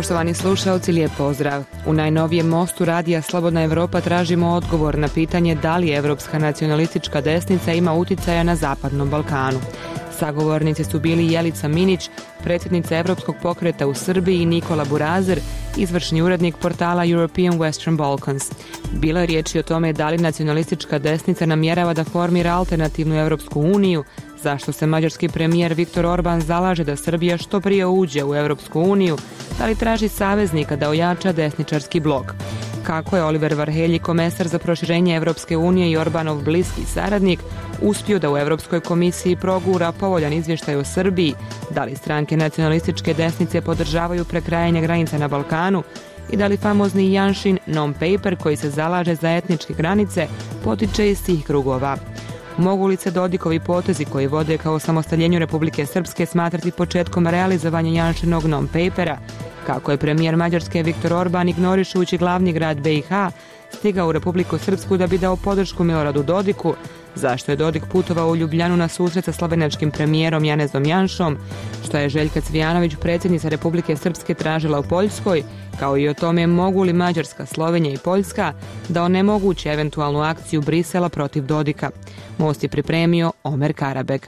Poštovani slušalci, lijep pozdrav. U najnovijem mostu radija Slobodna Evropa tražimo odgovor na pitanje da li evropska nacionalistička desnica ima uticaja na Zapadnom Balkanu. Sagovornici su bili Jelica Minić, predsjednica Evropskog pokreta u Srbiji, i Nikola Burazer, izvršni urednik portala European Western Balkans. Bilo je riječi o tome da li nacionalistička desnica namjerava da formira alternativnu Evropsku uniju, zašto se mađarski premijer Viktor Orban zalaže da Srbija što prije uđe u Evropsku uniju, da li traži saveznika da ojača desničarski blok. Kako je Oliver Varhelji, komesar za proširenje Evropske unije i Orbanov bliski saradnik, uspio da u Evropskoj komisiji progura povoljan izvještaj o Srbiji, da li stranke nacionalističke desnice podržavaju prekrajanje granica na Balkanu i da li famozni Janšin non-paper koji se zalaže za etničke granice potiče iz tih krugova. Mogu li se Dodikovi potezi koji vode kao samostaljenju Republike Srpske smatrati početkom realizovanja Janšinog non-papera? Kako je premijer Mađarske Viktor Orban, ignorišući glavni grad BiH, stigao u Republiku Srpsku da bi dao podršku Miloradu Dodiku? Zašto je Dodik putovao u Ljubljanu na susret sa slovenačkim premijerom Janezom Janšom? Što je Željka Cvijanović, predsjednica Republike Srpske, tražila u Poljskoj? Kao i o tome mogu li Mađarska, Slovenija i Poljska da onemoguće eventualnu akciju Brisela protiv Dodika? Most je pripremio Omer Karabeg.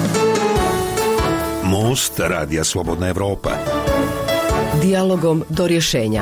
Most radija Slobodna Evropa. Dijalogom do rješenja.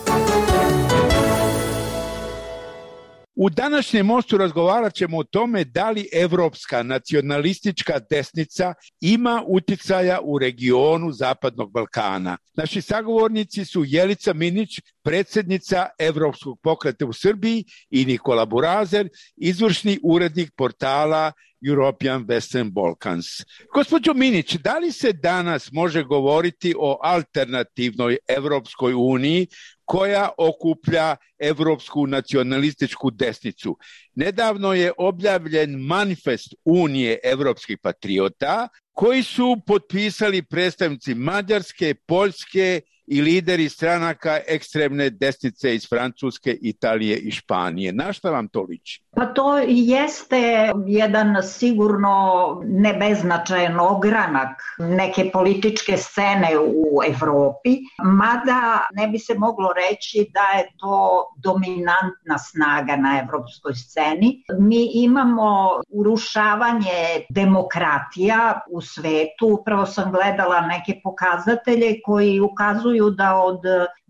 U današnjem mostu razgovarat ćemo o tome da li evropska nacionalistička desnica ima uticaja u regionu Zapadnog Balkana. Naši sagovornici su Jelica Minić, predsjednica Evropskog pokreta u Srbiji, i Nikola Burazer, izvršni urednik portala European Western Balkans. Gospođo Minić, da li se danas može govoriti o alternativnoj Evropskoj uniji koja okuplja evropsku nacionalističku desnicu? Nedavno je objavljen manifest Unije evropskih patriota koji su potpisali predstavnici Mađarske, Poljske i lideri stranaka ekstremne desnice iz Francuske, Italije i Španije. Na šta vam to liči? Pa to jeste jedan sigurno nebeznačajan ogranak neke političke scene u Evropi, mada ne bi se moglo reći da je to dominantna snaga na evropskoj sceni. Mi imamo urušavanje demokratija u svetu. Upravo sam gledala neke pokazatelje koji ukazuju da od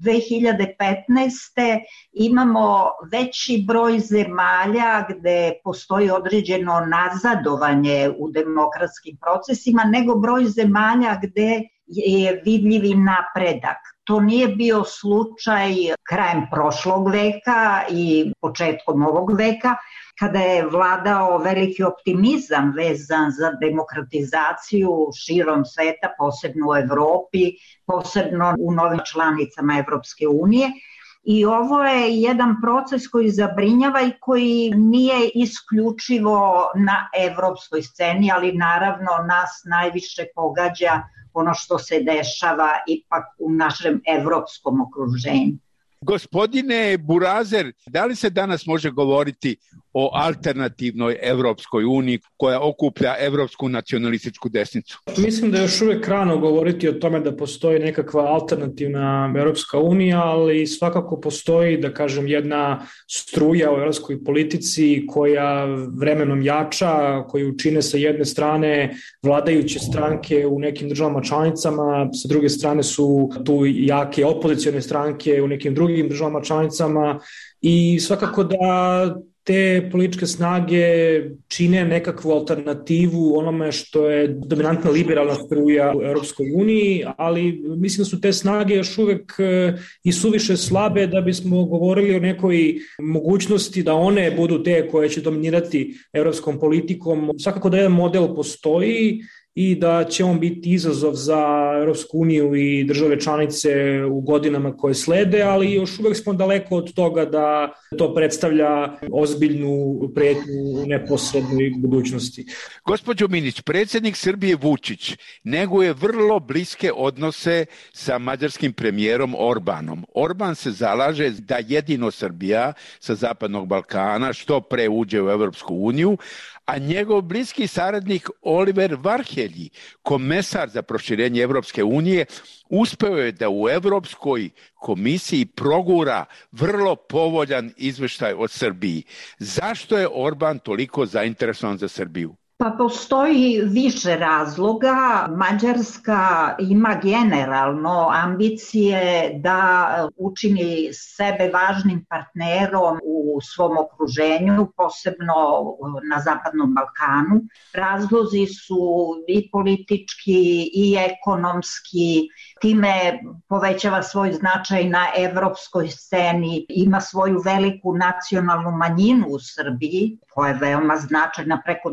2015. imamo veći broj zemalja gde postoji određeno nazadovanje u demokratskim procesima nego broj zemalja gde je vidljivi napredak. To nije bio slučaj krajem prošlog veka i početkom ovog veka, kada je vladao veliki optimizam vezan za demokratizaciju širom sveta, posebno u Evropi, posebno u novim članicama Evropske unije. I ovo je jedan proces koji zabrinjava i koji nije isključivo na evropskoj sceni, ali naravno nas najviše pogađa ono što se dešava ipak u našem evropskom okruženju. Gospodine Burazer, da li se danas može govoriti o alternativnoj Evropskoj uniji koja okuplja evropsku nacionalističku desnicu? Mislim da je još uvijek rano govoriti o tome da postoji nekakva alternativna Evropska unija, ali svakako postoji, da kažem, jedna struja u evropskoj politici koja vremenom jača, koju čine sa jedne strane vladajuće stranke u nekim državama članicama, sa druge strane su tu jake opozicione stranke u nekim drugim državama članicama, i svakako da te političke snage čine nekakvu alternativu onome što je dominantna liberalna struja u Europskoj uniji, ali mislim da su te snage još uvek i suviše slabe da bismo govorili o nekoj mogućnosti da one budu te koje će dominirati europskom politikom. Svakako da jedan model postoji i da će on biti izazov za Europsku uniju i države članice u godinama koje slede, ali još uvek smo daleko od toga da to predstavlja ozbiljnu pretnju u neposrednoj budućnosti. Gospođo Minić, predsjednik Srbije Vučić neguje vrlo bliske odnose sa mađarskim premijerom Orbanom. Orban se zalaže da jedino Srbija sa Zapadnog Balkana što pre uđe u Europsku uniju, a njegov bliski saradnik Oliver Varhelji Šešelji, komesar za proširenje Evropske unije, uspeo je da u Evropskoj komisiji progura vrlo povoljan izveštaj o Srbiji. Zašto je Orban toliko zainteresovan za Srbiju? Pa postoji više razloga. Mađarska ima generalno ambicije da učini sebe važnim partnerom u svom okruženju, posebno na Zapadnom Balkanu. Razlozi su i politički i ekonomski. Time povećava svoj značaj na evropskoj sceni, ima svoju veliku nacionalnu manjinu u Srbiji, koja je veoma značajna, preko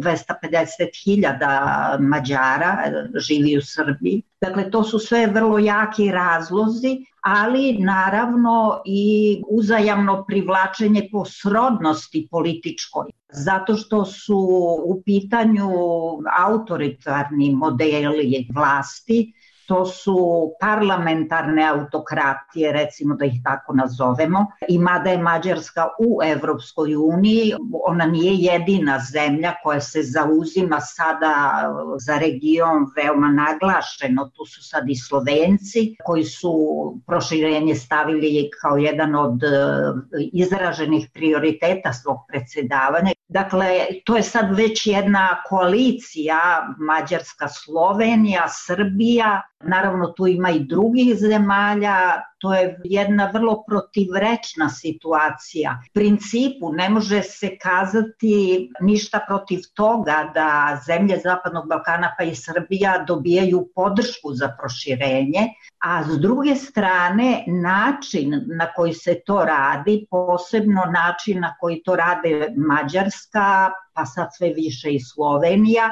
250.000 Mađara živi u Srbiji. Dakle, to su sve vrlo jaki razlozi, ali naravno i uzajamno privlačenje po srodnosti političkoj. Zato što su u pitanju autoritarni modeli vlasti, to su parlamentarne autokratije, recimo da ih tako nazovemo. I mada je Mađarska u Evropskoj uniji, ona nije jedina zemlja koja se zauzima sada za region veoma naglašeno. Tu su sad i Slovenci koji su proširenje stavili kao jedan od izraženih prioriteta svog predsjedavanja. Dakle, to je sad već jedna koalicija Mađarska-Slovenija, Srbija, naravno tu ima i drugih zemalja, to je jedna vrlo protivrečna situacija. U principu ne može se kazati ništa protiv toga da zemlje Zapadnog Balkana pa i Srbija dobijaju podršku za proširenje, a s druge strane način na koji se to radi, posebno način na koji to rade Mađarska, pa sad sve više i Slovenija,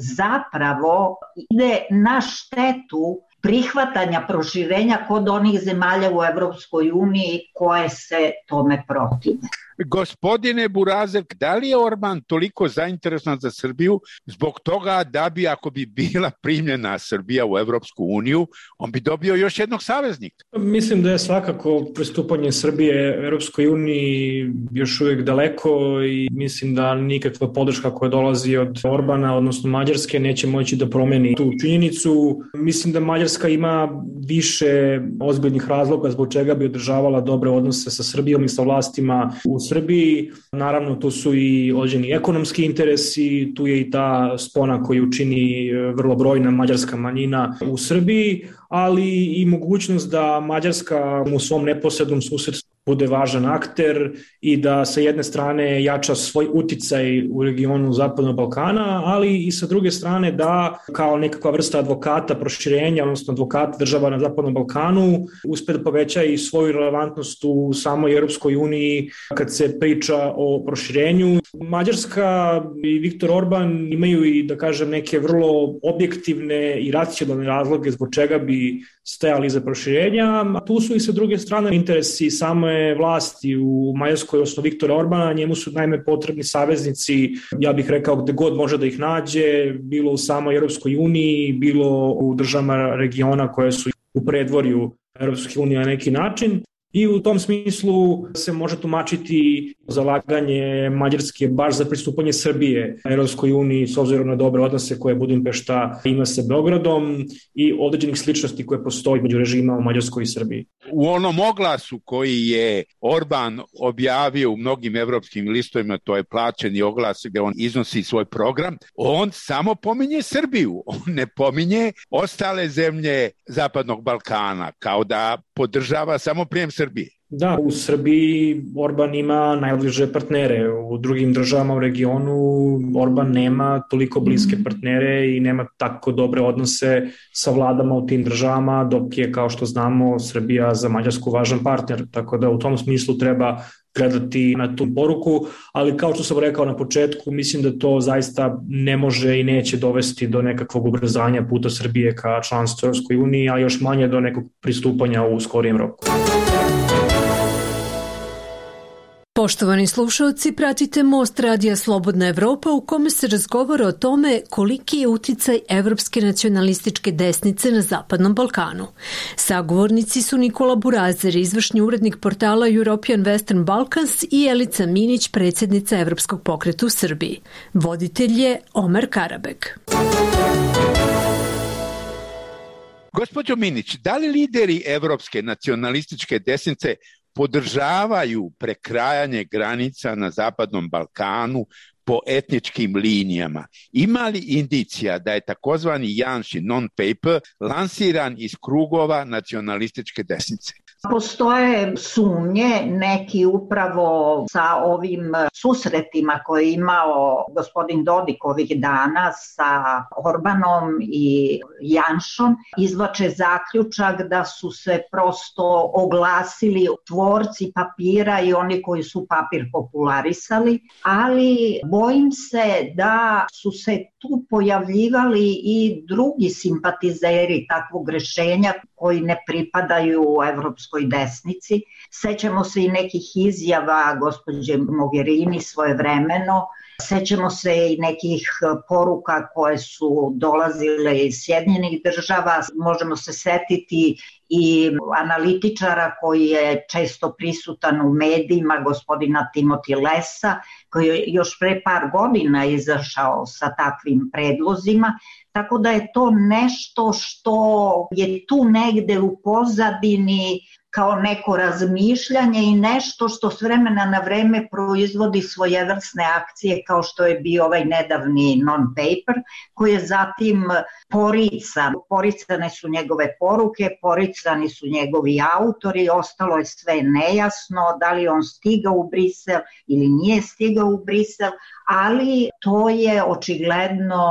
zapravo ide na štetu prihvatanja proširenja kod onih zemalja u Evropskoj uniji koje se tome protive. Gospodine Burazer, da li je Orban toliko zainteresovan za Srbiju zbog toga da bi, ako bi bila primljena Srbija u Evropsku uniju, on bi dobio još jednog saveznika? Mislim da je svakako pristupanje Srbije Evropskoj uniji još uvijek daleko i mislim da nikakva podrška koja dolazi od Orbana, odnosno Mađarske, neće moći da promeni tu činjenicu. Mislim da Mađarska ima više ozbiljnih razloga zbog čega bi održavala dobre odnose sa Srbijom i sa vlastima u Srbiji. Naravno, tu su i određeni ekonomski interesi, tu je i ta spona koju čini vrlo brojna mađarska manjina u Srbiji, ali i mogućnost da Mađarska u svom neposrednom susjedstvu bude važan akter i da sa jedne strane jača svoj uticaj u regionu Zapadnog Balkana, ali i sa druge strane da kao nekakva vrsta advokata proširenja, odnosno advokata država na Zapadnom Balkanu, uspe da poveća i svoju relevantnost u samoj Europskoj uniji kad se priča o proširenju. Mađarska i Viktor Orban imaju i, da kažem, neke vrlo objektivne i racionalne razloge zbog čega bi stajali iza proširenja, a tu su i sa druge strane interesi same vlasti u Mađarskoj, odnosno Viktora Orbana. Njemu su naime potrebni saveznici, ja bih rekao gde god može da ih nađe, bilo u samoj Europskoj uniji, bilo u državama regiona koje su u predvorju Europske unije na neki način. I u tom smislu se može tumačiti zalaganje Mađarske baš za pristupanje Srbije Evropskoj uniji s obzirom na dobre odnose koje Budimpešta ima sa Beogradom i određenih sličnosti koje postoji među režima u Mađarskoj i Srbiji. U onom oglasu koji je Orban objavio u mnogim evropskim listovima, to je plaćeni oglas gde on iznosi svoj program, on samo pominje Srbiju, on ne pominje ostale zemlje Zapadnog Balkana, kao da podržava samo prijem Srbije. Da, u Srbiji Orban ima najbliže partnere, u drugim državama u regionu Orban nema toliko bliske partnere i nema tako dobre odnose sa vladama u tim državama, dok je, kao što znamo, Srbija za Mađarsku važan partner, tako da u tom smislu treba gledati na tu poruku, ali kao što sam rekao na početku, mislim da to zaista ne može i neće dovesti do nekakvog ubrzanja puta Srbije ka članstvu Evropskoj uniji, a još manje do nekog pristupanja u skorijem roku. Poštovani slušalci, pratite Most radija Slobodna Evropa u kome se razgovara o tome koliki je uticaj evropske nacionalističke desnice na Zapadnom Balkanu. Sagovornici su Nikola Burazer, izvršni urednik portala European Western Balkans i Elica Minić, predsjednica Evropskog pokreta u Srbiji. Voditelj je Omer Karabek. Gospođo Minić, da li lideri evropske nacionalističke desnice podržavaju prekrajanje granica na Zapadnom Balkanu po etničkim linijama? Ima li indicija da je takozvani Janšin non-paper lansiran iz krugova nacionalističke desnice? Postoje sumnje, neki upravo sa ovim susretima koje je imao gospodin Dodik ovih dana sa Orbanom i Janšom, izvlače zaključak da su se prosto oglasili tvorci papira i oni koji su papir popularisali, ali bojim se da su se tu pojavljivali i drugi simpatizeri takvog rešenja koji ne pripadaju evropskoj desnici. Sećamo se i nekih izjava gospođe Mogherini svojevremeno, sećamo se i nekih poruka koje su dolazile iz Sjedinjenih država, možemo se setiti i analitičara koji je često prisutan u medijima, gospodina Timothy Lessa, koji je još pre par godina izašao sa takvim predlozima, tako da je to nešto što je tu negde u pozadini kao neko razmišljanje i nešto što s vremena na vreme proizvodi svojevrsne akcije kao što je bio ovaj nedavni non-paper koji je zatim porican. Poricane su njegove poruke, poricani su njegovi autori, ostalo je sve nejasno da li on stigao u Brisel ili nije stigao u Brisel, ali to je očigledno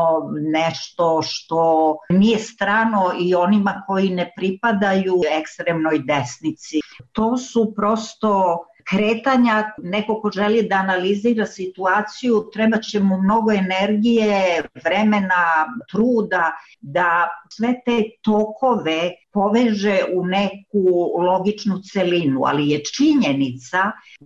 nešto što nije strano i onima koji ne pripadaju ekstremnoj desnici. To su prosto kretanja, neko ko želi da analizira situaciju, treba će mu mnogo energije, vremena, truda da sve te tokove poveže u neku logičnu celinu, ali je činjenica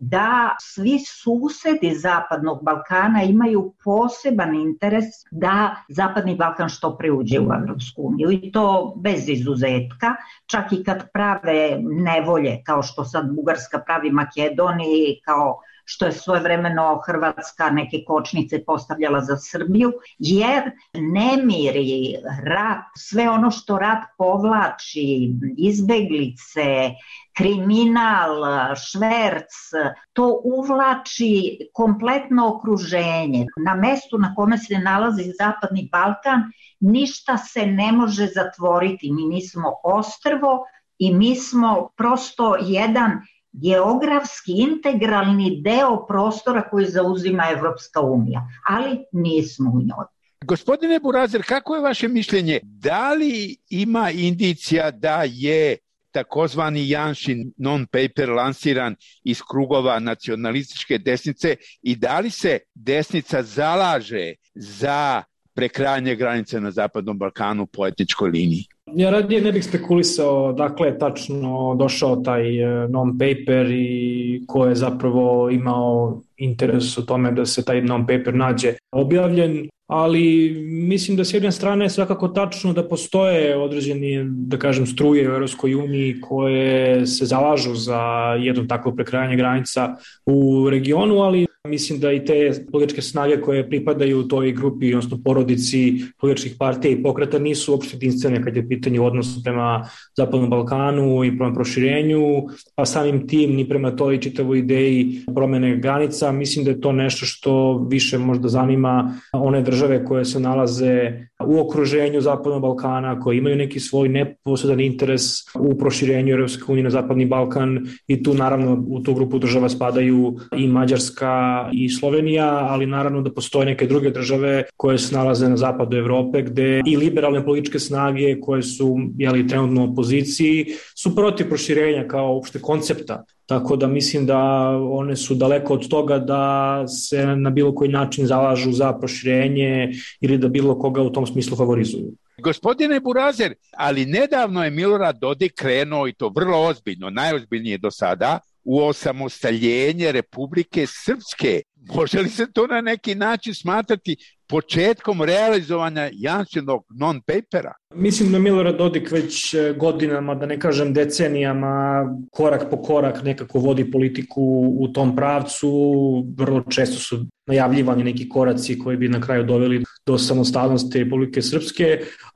da svi susedi Zapadnog Balkana imaju poseban interes da Zapadni Balkan što pre uđe u Evropsku uniju i to bez izuzetka, čak i kad prave nevolje, kao što sad Bugarska pravi Makedoniji, kao što je svojevremeno Hrvatska neke kočnice postavljala za Srbiju, jer nemiri, rat, sve ono što rat povlači, izbeglice, kriminal, šverc, to uvlači kompletno okruženje. Na mestu na kome se nalazi Zapadni Balkan ništa se ne može zatvoriti. Mi nismo ostrvo i mi smo prosto jedan geografski integralni deo prostora koji zauzima Evropska unija, ali nismo u njoj. Gospodine Burazer, kako je vaše mišljenje? Da li ima indicija da je takozvani Janšin non-paper lansiran iz krugova nacionalističke desnice i da li se desnica zalaže za prekrajanje granice na Zapadnom Balkanu po etničkoj liniji? Ja radije ne bih spekulisao dakle je tačno došao taj non-paper i ko je zapravo imao interes u tome da se taj non-paper nađe objavljen, ali mislim da s jedne strane je svakako tačno da postoje određeni, da kažem, struje u Europskoj uniji koje se zalažu za jedno takvo prekrajanje granica u regionu, ali mislim da i te političke snage koje pripadaju toj grupi, odnosno porodici političkih partija i pokreta nisu uopšte jedinstvene kad je pitanje odnosa prema Zapadnom Balkanu i prema proširenju, a samim tim ni prema toj čitavoj ideji promene granica. Mislim da je to nešto što više možda zanima one države koje se nalaze u okruženju Zapadnog Balkana, koje imaju neki svoj neposredan interes u proširenju Europske unije na Zapadni Balkan i tu naravno u tu grupu država spadaju i Mađarska i Slovenija, ali naravno da postoje neke druge države koje se nalaze na zapadu Evrope gde i liberalne političke snage koje su trenutno u opoziciji su protiv proširenja kao uopšte koncepta. Tako da mislim da one su daleko od toga da se na bilo koji način zalažu za proširenje ili da bilo koga u tom smislu favorizuju. Gospodine Burazer, ali nedavno je Milorad Dodik krenuo i to vrlo ozbiljno, najozbiljnije do sada, u osamostaljenje Republike Srpske. Može li se to na neki način smatrati početkom realizovanja Janšinog non-papera? Mislim da Milorad Dodik već godinama, da ne kažem decenijama, korak po korak nekako vodi politiku u tom pravcu. Vrlo često su najavljivani neki koraci koji bi na kraju doveli do samostalnosti Republike Srpske,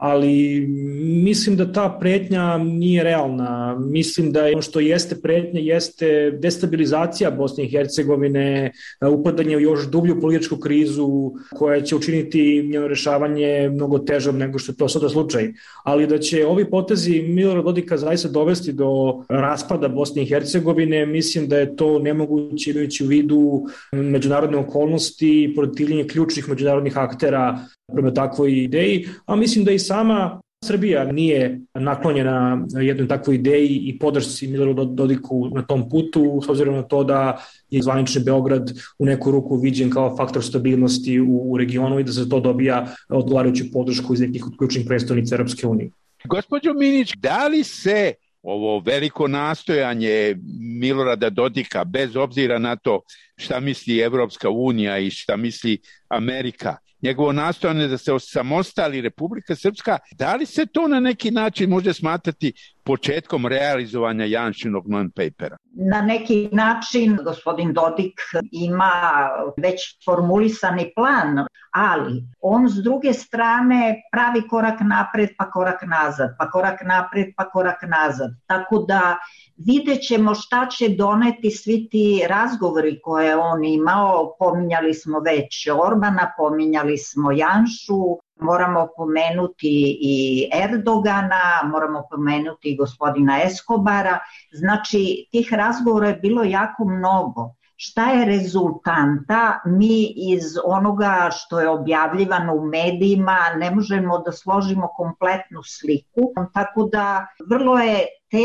ali mislim da ta pretnja nije realna. Mislim da ono što jeste pretnja jeste destabilizacija Bosne i Hercegovine, upadanje u još dublju političku krizu koja će učiniti njeno rešavanje mnogo težom nego što je to sada slučaj. Ali da će ovi potezi Milorada Dodika zaista dovesti do raspada Bosne i Hercegovine, mislim da je to nemoguće imajući u vidu međunarodne okolnosti i protivljenje ključnih međunarodnih aktera prema takvoj ideji, a mislim da i sama Srbija nije naklonjena jednoj takvoj ideji i podršci Miloradu Dodiku na tom putu, s obzirom na to da je zvanični Beograd u neku ruku viđen kao faktor stabilnosti u regionu i da se to dobija odgovarajuću podršku iz nekih ključnih predstavnica Europske unije. Gospođo Minić, da li se ovo veliko nastojanje Milorada Dodika, bez obzira na to šta misli Evropska unija i šta misli Amerika, njegovo nastojanje da se osamostali Republika Srpska, da li se to na neki način može smatrati početkom realizovanja Janšinog non-papera? Na neki način gospodin Dodik ima već formulisani plan, ali on s druge strane pravi korak napred pa korak nazad, pa korak napred pa korak nazad. Tako da vidjet ćemo šta će doneti svi ti razgovori koje on imao. Pominjali smo već Orbana, pominjali smo Janšu, moramo pomenuti i Erdogana, moramo pomenuti i gospodina Eskobara. Znači, tih razgovora je bilo jako mnogo. Šta je rezultanta? Mi iz onoga što je objavljivano u medijima ne možemo da složimo kompletnu sliku, tako da vrlo je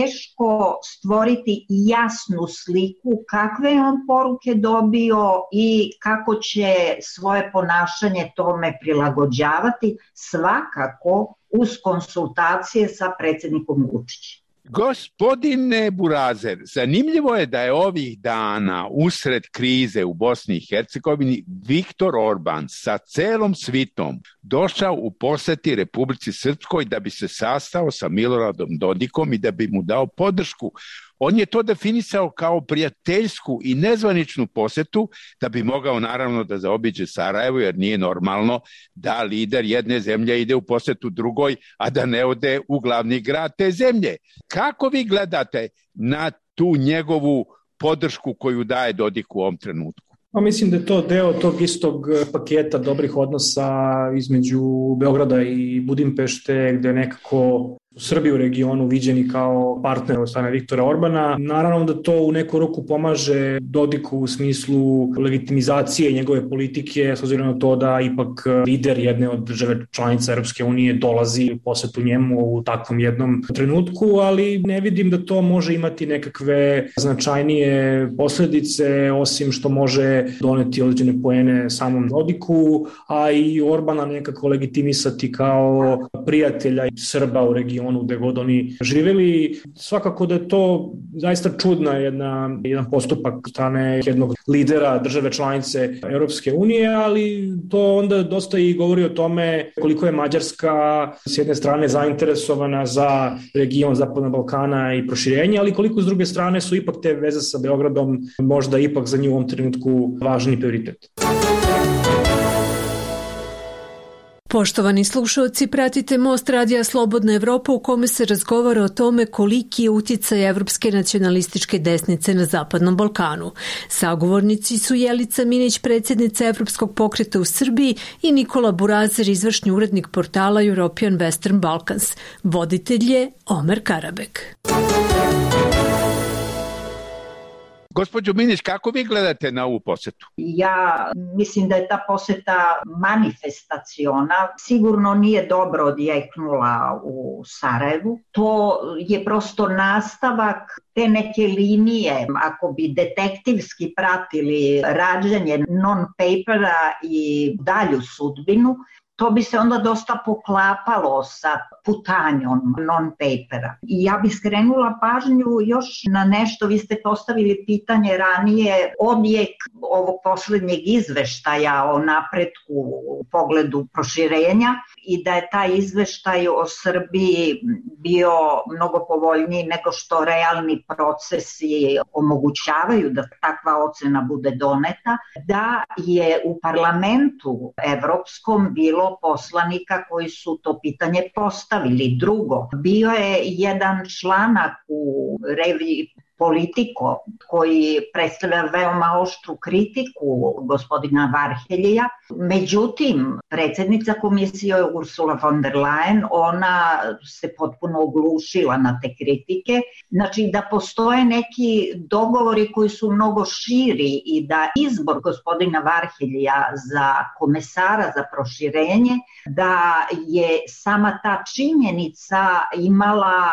teško stvoriti jasnu sliku kakve je on poruke dobio i kako će svoje ponašanje tome prilagođavati, svakako uz konsultacije sa predsjednikom Vučićem. Gospodine Burazer, zanimljivo je da je ovih dana usred krize u Bosni i Hercegovini Viktor Orban sa celom svitom došao u poseti Republici Srpskoj da bi se sastao sa Miloradom Dodikom i da bi mu dao podršku. On je to definisao kao prijateljsku i nezvaničnu posetu da bi mogao naravno da zaobiđe Sarajevo, jer nije normalno da lider jedne zemlje ide u posetu drugoj, a da ne ode u glavni grad te zemlje. Kako vi gledate na tu njegovu podršku koju daje Dodik u ovom trenutku? Mislim da je to deo tog istog paketa dobrih odnosa između Beograda i Budimpešte, gde nekako Srbiju u regionu viđeni kao partner od strane Viktora Orbana. Naravno da to u neku ruku pomaže Dodiku u smislu legitimizacije njegove politike, s obzirom na to da ipak lider jedne od države članica Europske unije dolazi u posetu njemu u takvom jednom trenutku, ali ne vidim da to može imati nekakve značajnije posledice, osim što može doneti određene poene samom Dodiku, a i Orbana nekako legitimisati kao prijatelja Srba u regionu gde god oni živjeli. Svakako da je to zaista čudna jedan postupak strane jednog lidera države članice Europske unije, ali to onda dosta i govori o tome koliko je Mađarska s jedne strane zainteresovana za region Zapadnog Balkana i proširenje, ali koliko s druge strane su ipak te veze sa Beogradom možda ipak za nju u ovom trenutku važni prioritet. Poštovani slušalci, pratite Most radija Slobodna Evropa u kome se razgovara o tome koliki je uticaj evropske nacionalističke desnice na Zapadnom Balkanu. Sagovornici su Jelica Minić, predsjednica Evropskog pokreta u Srbiji, i Nikola Burazer, izvršni urednik portala European Western Balkans. Voditelj je Omer Karabek. Gospođo Minić, kako vi gledate na ovu posetu? Ja mislim da je ta poseta manifestaciona. Sigurno nije dobro odjeknula u Sarajevu. To je prosto nastavak te neke linije. Ako bi detektivski pratili rađanje non-papera i dalju sudbinu, to bi se onda dosta poklapalo sa putanjom non-papera. I ja bih skrenula pažnju još na nešto, vi ste postavili pitanje ranije, odjek ovog poslednjeg izveštaja o napretku u pogledu proširenja i da je taj izveštaj o Srbiji bio mnogo povoljniji nego što realni procesi omogućavaju da takva ocena bude doneta, da je u parlamentu evropskom bilo poslanika koji su to pitanje postavili. Drugo, bio je jedan članak u reviji Politico koji predstavlja veoma oštru kritiku gospodina Varheljija. Međutim, predsjednica komisije Ursula von der Leyen, ona se potpuno oglušila na te kritike. Znači da postoje neki dogovori koji su mnogo širi i da izbor gospodina Varheljija za komesara za proširenje, da je sama ta činjenica imala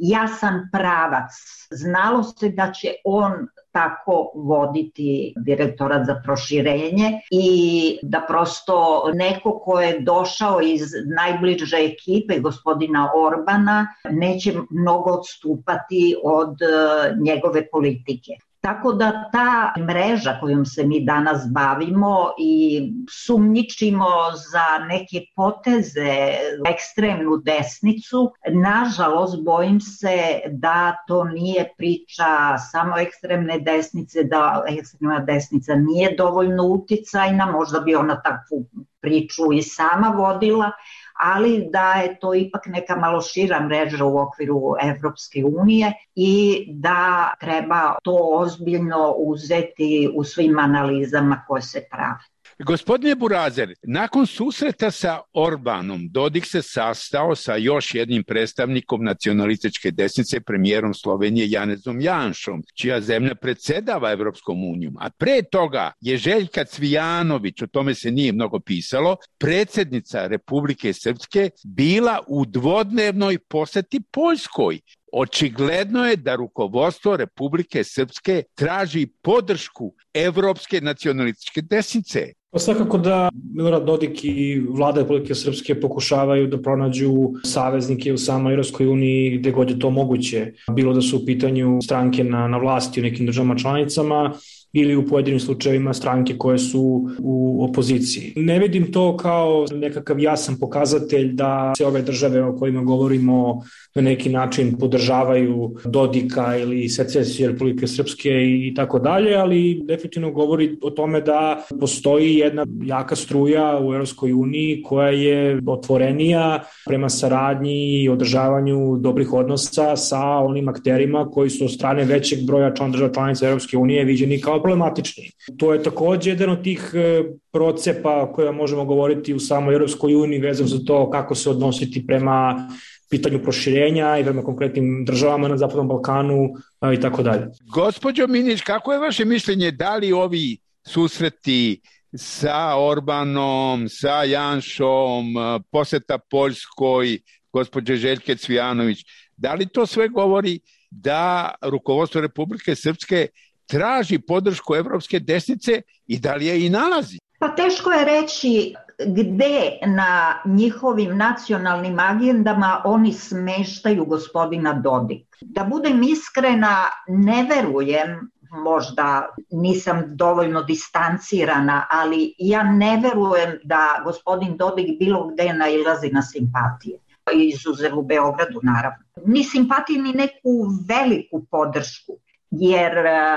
jasan pravac. Znalo se da će on tako voditi direktorat za proširenje i da prosto neko ko je došao iz najbliže ekipe gospodina Orbana neće mnogo odstupati od njegove politike. Tako da ta mreža kojom se mi danas bavimo i sumnjičimo za neke poteze ekstremnu desnicu, nažalost bojim se da to nije priča samo ekstremne desnice, da ekstremna desnica nije dovoljno uticajna, možda bi ona takvu priču i sama vodila, ali da je to ipak neka malo šira mreža u okviru Evropske unije i da treba to ozbiljno uzeti u svim analizama koje se prave. Gospodine Burazer, nakon susreta sa Orbanom, Dodik se sastao sa još jednim predstavnikom nacionalističke desnice, premijerom Slovenije Janezom Janšom, čija zemlja predsedava Evropskom unijom. A pre toga je Željka Cvijanović, o tome se nije mnogo pisalo, predsjednica Republike Srpske, bila u dvodnevnoj poseti Poljskoj. Očigledno je da rukovodstvo Republike Srpske traži podršku evropske nacionalističke desnice. Pa svakako da Milorad Dodik i vlada Republike Srpske pokušavaju da pronađu saveznike u samoj Evropskoj uniji gde god je to moguće. Bilo da su u pitanju stranke na vlasti u nekim državama članicama ili u pojedinim slučajevima stranke koje su u opoziciji. Ne vidim to kao nekakav jasan pokazatelj da se ove države o kojima govorimo na neki način podržavaju Dodika ili secesiju Republike Srpske i tako dalje, ali definitivno govori o tome da postoji jedna jaka struja u Evropskoj uniji koja je otvorenija prema saradnji i održavanju dobrih odnosa sa onim akterima koji su od strane većeg broja država članica Evropske unije viđeni kao problematični. To je takođe jedan od tih procepa o kojima možemo govoriti u samoj Evropskoj uniji vezano za to kako se odnositi prema pitanju proširenja i prema konkretnim državama na Zapadnom Balkanu i tako dalje. Gospođo Minić, kako je vaše mišljenje, da li ovi susreti sa Orbanom, sa Janšom, poseta Poljskoj, gospođe Željke Cvijanović, da li to sve govori da rukovodstvo Republike Srpske traži podršku evropske desnice i da li je i nalazi? Pa teško je reći gde na njihovim nacionalnim agendama oni smeštaju gospodina Dodika. Da budem iskrena, ne verujem, možda nisam dovoljno distancirana, ali ja ne verujem da gospodin Dodik bilo gde nailazi na simpatije. Izuzev u Beogradu, naravno. Ni simpatije, ni neku veliku podršku. Jer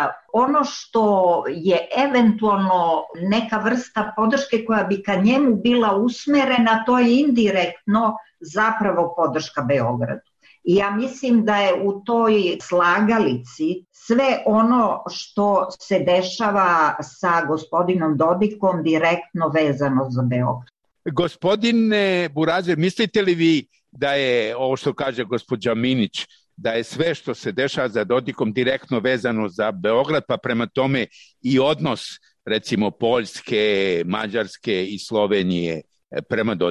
ono što je eventualno neka vrsta podrške koja bi ka njemu bila usmerena, to je indirektno zapravo podrška Beogradu. I ja mislim da je u toj slagalici sve ono što se dešava sa gospodinom Dodikom direktno vezano za Beograd. Gospodine Burazer, mislite li vi da je ovo što kaže gospođa Minić, da je sve što se dešava za Dodikom direktno vezano za Beograd, pa prema tome i odnos recimo Poljske, Mađarske i Slovenije prema Dodiku?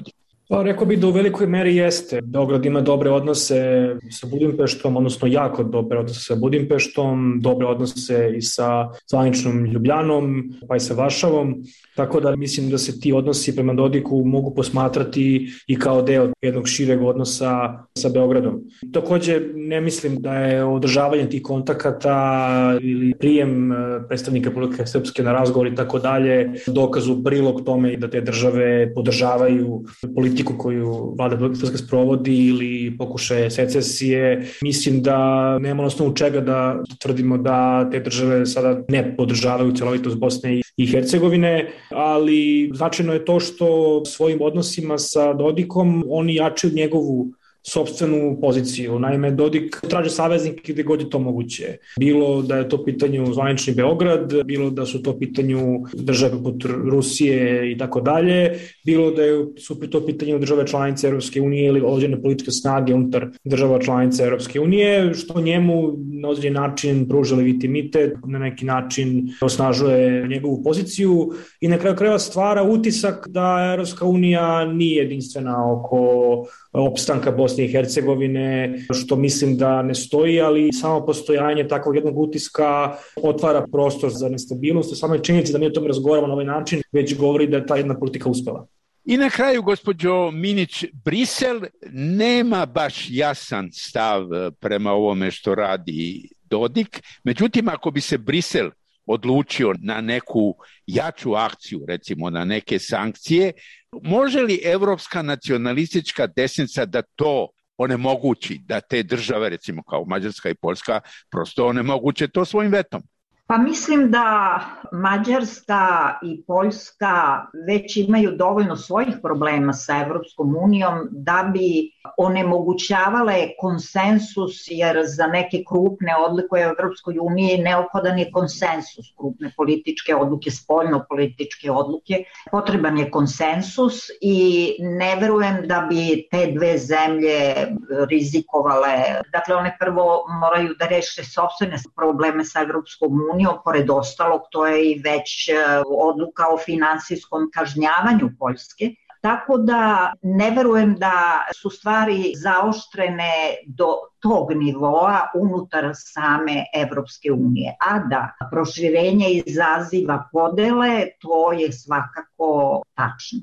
Rekao bih da u velikoj meri jeste. Beograd ima dobre odnose sa Budimpeštom, odnosno jako dobre odnose sa Budimpeštom, dobre odnose i sa zvaničnom Ljubljanom, pa i sa Varšavom, tako da mislim da se ti odnosi prema Dodiku mogu posmatrati i kao deo jednog šireg odnosa sa Beogradom. Takođe, ne mislim da je održavanje tih kontakata ili prijem predstavnika Republike Srpske na razgovor i tako dalje dokaz u prilog tome da te države podržavaju politiku koju vlada Republike Srpske sprovodi ili pokušaje secesije. Mislim da nema osnovu čega da tvrdimo da te države sada ne podržavaju celovitost Bosne i Hercegovine, ali značajno je to što svojim odnosima sa Dodikom oni jačaju njegovu sopstvenu poziciju. Naime, Dodik traže saveznike gde god je to moguće. Bilo da je to pitanju zvanični Beograd, bilo da su to pitanju države poput Rusije i tako dalje, bilo da su to pitanju države članice Europske unije ili određene političke snage unutar država članice Europske unije, što njemu na određen način pruža legitimitet, na neki način osnažuje njegovu poziciju i na kraju krajeva stvara utisak da Europska unija nije jedinstvena oko opstanka Bosne i Hercegovine, što mislim da ne stoji, ali samo postojanje takvog jednog utiska otvara prostor za nestabilnost. Samo je činjenica da mi o tome razgovaramo na ovaj način, već govori da je ta jedna politika uspela. I na kraju, gospođo Minić, Brisel nema baš jasan stav prema ovome što radi Dodik. Međutim, ako bi se Brisel odlučio na neku jaču akciju, recimo na neke sankcije, može li evropska nacionalistička desnica da to onemogući, da te države, recimo kao Mađarska i Poljska, prosto onemoguće to svojim vetom? Pa mislim da Mađarska i Poljska već imaju dovoljno svojih problema sa Evropskom unijom da bi onemogućavale konsensus, jer za neke krupne odluke u Evropskoj uniji neophodan je konsensus, krupne političke odluke, spoljno-političke odluke. Potreban je konsensus i ne verujem da bi te dve zemlje rizikovale. Dakle, one prvo moraju da reše sopstvene probleme sa Evropskom unijom, pored ostalog, to je i već odluka o finansijskom kažnjavanju Poljske. Tako da ne verujem da su stvari zaoštrene do tog nivoa unutar same Evropske unije. A da proširenje izaziva podele, to je svakako tačno.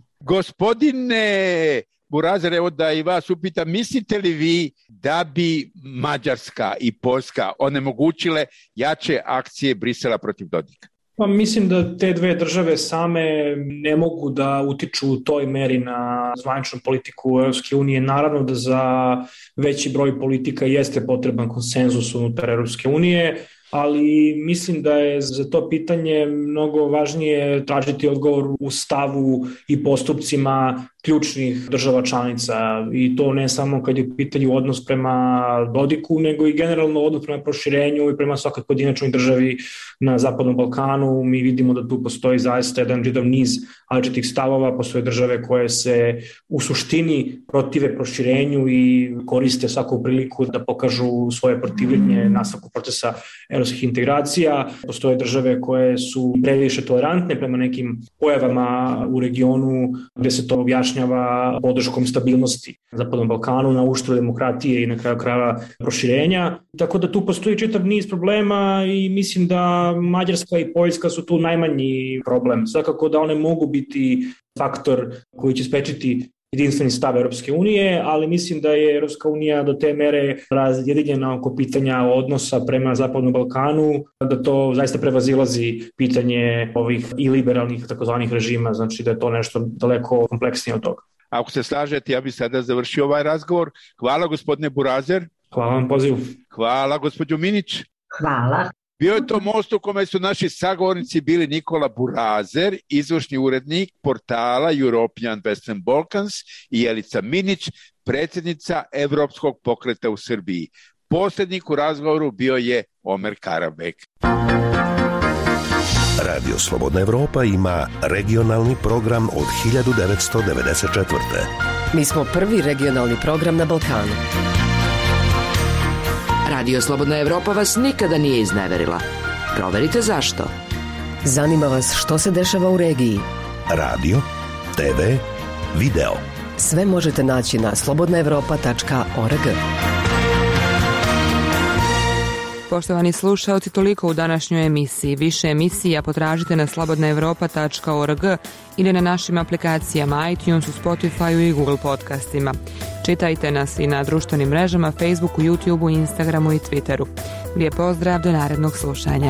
Gospodine Burazer, evo da i vas upitam, mislite li vi da bi Mađarska i Poljska onemogućile jače akcije Brisela protiv Dodika? Pa mislim da te dve države same ne mogu da utiču u toj meri na zvaničnu politiku Europske unije. Naravno da za veći broj politika jeste potreban konsenzus unutar Europske unije, ali mislim da je za to pitanje mnogo važnije tražiti odgovor u stavu i postupcima ključnih država članica, i to ne samo kad je u pitanju odnos prema Dodiku, nego i generalno odnos prema proširenju i prema svakoj pojedinačnoj državi na Zapadnom Balkanu. Mi vidimo da tu postoji zaista jedan čitav niz različitih stavova, postoje države koje se u suštini protive proširenju i koriste svaku priliku da pokažu svoje protivljenje nastavku procesa evropskih integracija. Postoje države koje su previše tolerantne prema nekim pojavama u regionu gde se to objašnjava podrškom stabilnosti na Zapadnom Balkanu, na uštru demokratije i na kraju krajeva proširenja. Tako da tu postoji čitav niz problema i mislim da Mađarska i Poljska su tu najmanji problem. Svakako da one mogu biti faktor koji će sprečiti jedinstveni stav Europske unije, ali mislim da je Europska unija do te mere razjedinjena oko pitanja odnosa prema Zapadnom Balkanu, da to zaista prevazilazi pitanje ovih i liberalnih takozvanih režima, znači da je to nešto daleko kompleksnije od toga. Ako se slažete, ja bih sada završio ovaj razgovor. Hvala gospodine Burazer. Hvala vam pozivu. Hvala gospođo Minić. Hvala. Bio je to most u kome su naši sagovornici bili Nikola Burazer, izvršni urednik portala European Western Balkans, i Jelica Minić, predsjednica Evropskog pokreta u Srbiji. Posrednik u razgovoru bio je Omer Karabek. Radio Slobodna Evropa ima regionalni program od 1994. Mi smo prvi regionalni program na Balkanu. Radio Slobodna Evropa vas nikada nije izneverila. Proverite zašto. Zanima vas što se dešava u regiji. Radio, TV, video. Sve možete naći na slobodnaevropa.org. Poštovani slušalci, toliko u današnjoj emisiji. Više emisija potražite na slobodnaevropa.org ili na našim aplikacijama iTunesu, Spotifyu i Google podcastima. Čitajte nas i na društvenim mrežama Facebooku, YouTubeu, Instagramu i Twitteru. Lijep pozdrav, do narednog slušanja.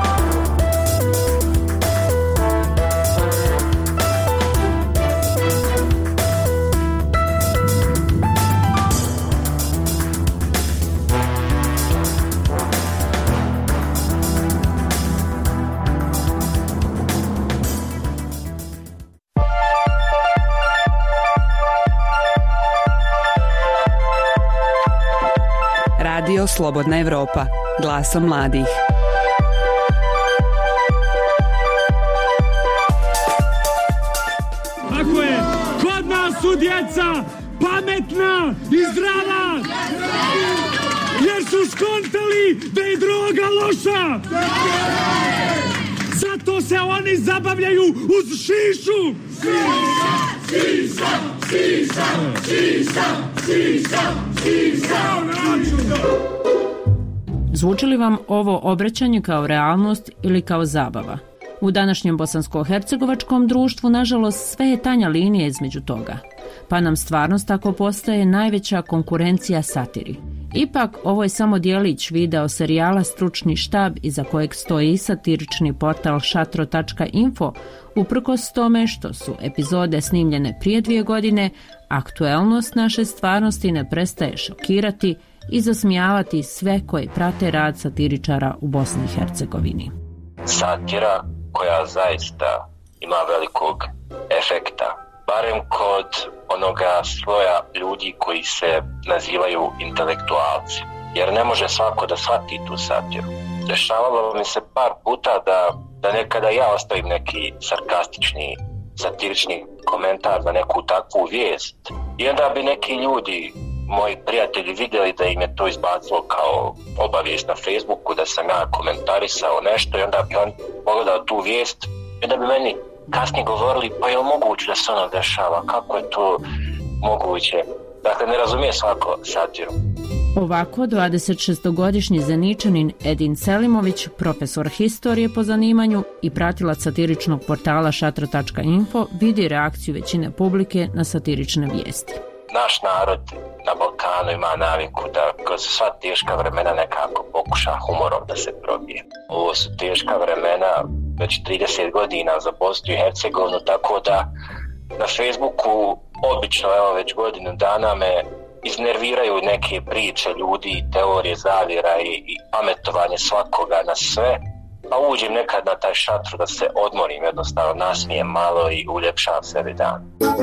Radio Slobodna Evropa, glasom mladih. Tako je, kod nas su djeca pametna i zdrava, jer su skontali da je droga loša. Zato se oni zabavljaju uz šišu. Šiša, šiša, šiša, šiša, šiša. Zvuči li vam ovo obraćanje kao realnost ili kao zabava? U današnjem bosansko-hercegovačkom društvu, nažalost, sve je tanja linija između toga, pa nam stvarnost tako postaje najveća konkurencija satiri. Ipak, ovo je samo dijelić video serijala Stručni štab, iza kojeg stoji i satirični portal Šatro.info, uprkos tome što su epizode snimljene prije 2 godine, aktuelnost naše stvarnosti ne prestaje šokirati i zasmijavati sve koji prate rad satiričara u Bosni i Hercegovini. Satira koja zaista ima velikog efekta, barem kod onoga sloja ljudi koji se nazivaju intelektualci, jer ne može svako da shvati tu satiru. Dešavalo mi se par puta da nekada ja ostavim neki sarkastični, satirični komentar na neku takvu vijest i onda bi neki ljudi, moji prijatelji, vidjeli da im je to izbacilo kao obavijest na Facebooku, da sam ja komentarisao nešto i onda bi on pogledao tu vijest i onda bi meni kasnije govorili, pa je li moguće da se ono dešava, kako je to moguće? Dakle, ne razumije svako satiru. Ovako, 26-godišnji Zeničanin Edin Selimović, profesor historije po zanimanju i pratilac satiričnog portala Šatro.info, vidi reakciju većine publike na satirične vijesti. Naš narod na Balkanu ima naviku da kroz sva teška vremena nekako pokuša humorom da se probije. Ovo su teška vremena već 30 godina za Bosnu i Hercegovinu, tako da na Facebooku obično, evo već godinu dana me iznerviraju neke priče ljudi, teorije zavjera i pametovanje svakoga na sve, pa uđem nekad na taj šatru da se odmorim, jednostavno nasmijem malo i uljepšam sebi dan.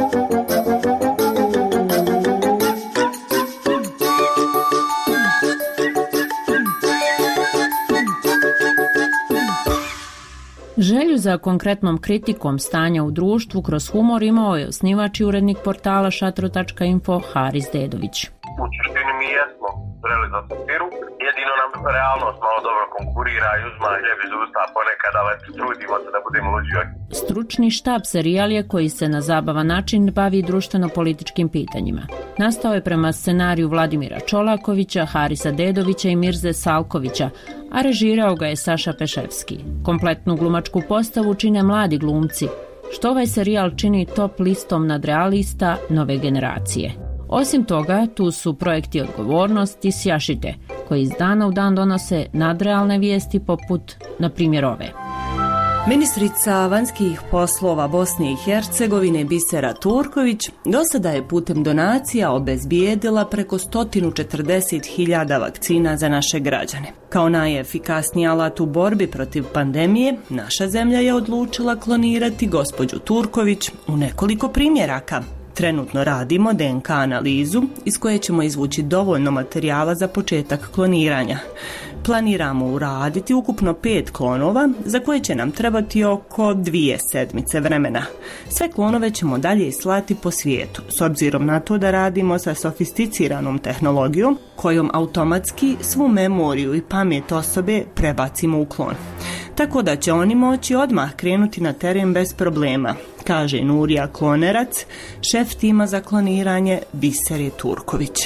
Želju za konkretnom kritikom stanja u društvu kroz humor imao je osnivač i urednik portala Šatro.info Haris Dedović. U suštini mi jesmo zreli za satiru, jedino nam realnost malo dobro konkurira i uzma ljebi iz usta ponekad, ali trudimo se da budemo luđi. Stručni štab serijal je koji se na zabavan način bavi društveno-političkim pitanjima. Nastao je prema scenariju Vladimira Čolakovića, Harisa Dedovića i Mirze Salkovića, a režirao ga je Saša Peševski. Kompletnu glumačku postavu čine mladi glumci, što ovaj serijal čini top listom nadrealista nove generacije. Osim toga, tu su projekti Odgovornost i Sjašite, koji iz dana u dan donose nadrealne vijesti poput, na primjer, ove. Ministrica vanjskih poslova Bosne i Hercegovine Bisera Turković do sada je putem donacija obezbijedila preko 140.000 vakcina za naše građane. Kao najefikasniji alat u borbi protiv pandemije, naša zemlja je odlučila klonirati gospođu Turković u nekoliko primjeraka. Trenutno radimo DNK analizu iz koje ćemo izvući dovoljno materijala za početak kloniranja. Planiramo uraditi ukupno 5 klonova za koje će nam trebati oko 2 sedmice vremena. Sve klonove ćemo dalje slati po svijetu, s obzirom na to da radimo sa sofisticiranom tehnologijom kojom automatski svu memoriju i pamet osobe prebacimo u klon. Tako da će oni moći odmah krenuti na teren bez problema. kaže Nurija Klonerac, šef tima za kloniranje Biserije Turković.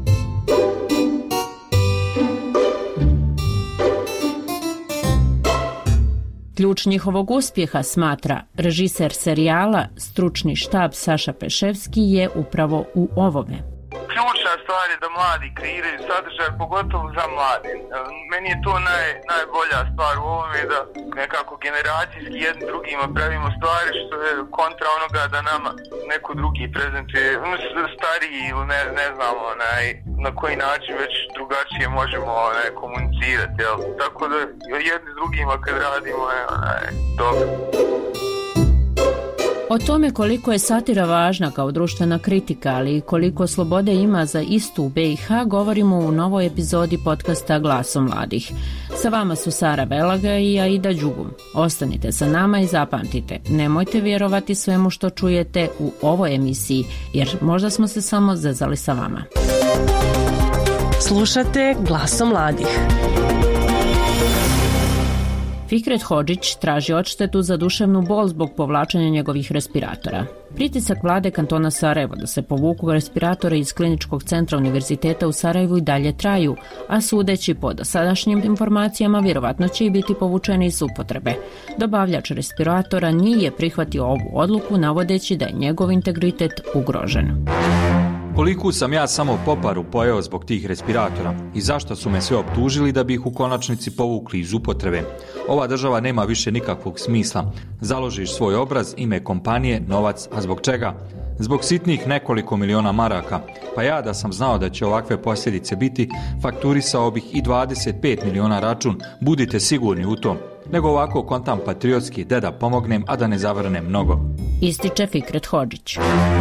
Ključ njihovog uspjeha, smatra režiser serijala Stručni štab Saša Peševski, je upravo u ovome. Ključna stvar je da mladi kreiraju sadržaj, pogotovo za mlade. Meni je to najbolja stvar u ovome, da nekako generacijski jedni drugima pravimo stvari, što je kontra onoga da nama neko drugi prezentuje, stariji ili ne znamo na koji način već drugačije možemo komunicirati. Jel? Tako da jedni s drugima kad radimo je dobro. O tome koliko je satira važna kao društvena kritika, ali i koliko slobode ima za istu u BiH, govorimo u novoj epizodi podcasta Glasom mladih. Sa vama su Sara Velaga i Aida Đugum. Ostanite sa nama i zapamtite, nemojte vjerovati svemu što čujete u ovoj emisiji, jer možda smo se samo zezali sa vama. Slušate Glasom mladih. Fikret Hodžić traži odštetu za duševnu bol zbog povlačenja njegovih respiratora. Pritisak vlade kantona Sarajevo da se povuku respiratori iz Kliničkog centra Univerziteta u Sarajevu i dalje traju, a sudeći po dosadašnjim informacijama vjerovatno će i biti povučeni iz upotrebe. Dobavljač respiratora nije prihvatio ovu odluku, navodeći da je njegov integritet ugrožen. Koliku sam ja samo poparu pojeo zbog tih respiratora i zašto su me sve optužili da bi ih u konačnici povukli iz upotrebe. Ova država nema više nikakvog smisla. Založiš svoj obraz, ime kompanije, novac, a zbog čega? Zbog sitnih nekoliko miliona maraka. Pa ja da sam znao da će ovakve posljedice biti, fakturisao bih i 25 miliona račun, budite sigurni u tom. Nego ovako kontam patriotski, da pomognem, a da ne zavrnem mnogo. Ističe Fikret Hodžić.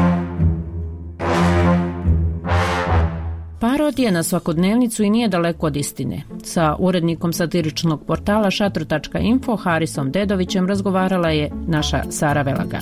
Parodija na svakodnevnicu i nije daleko od istine. Sa urednikom satiričnog portala šatro.info Harisom Dedovićem razgovarala je naša Sara Velaga.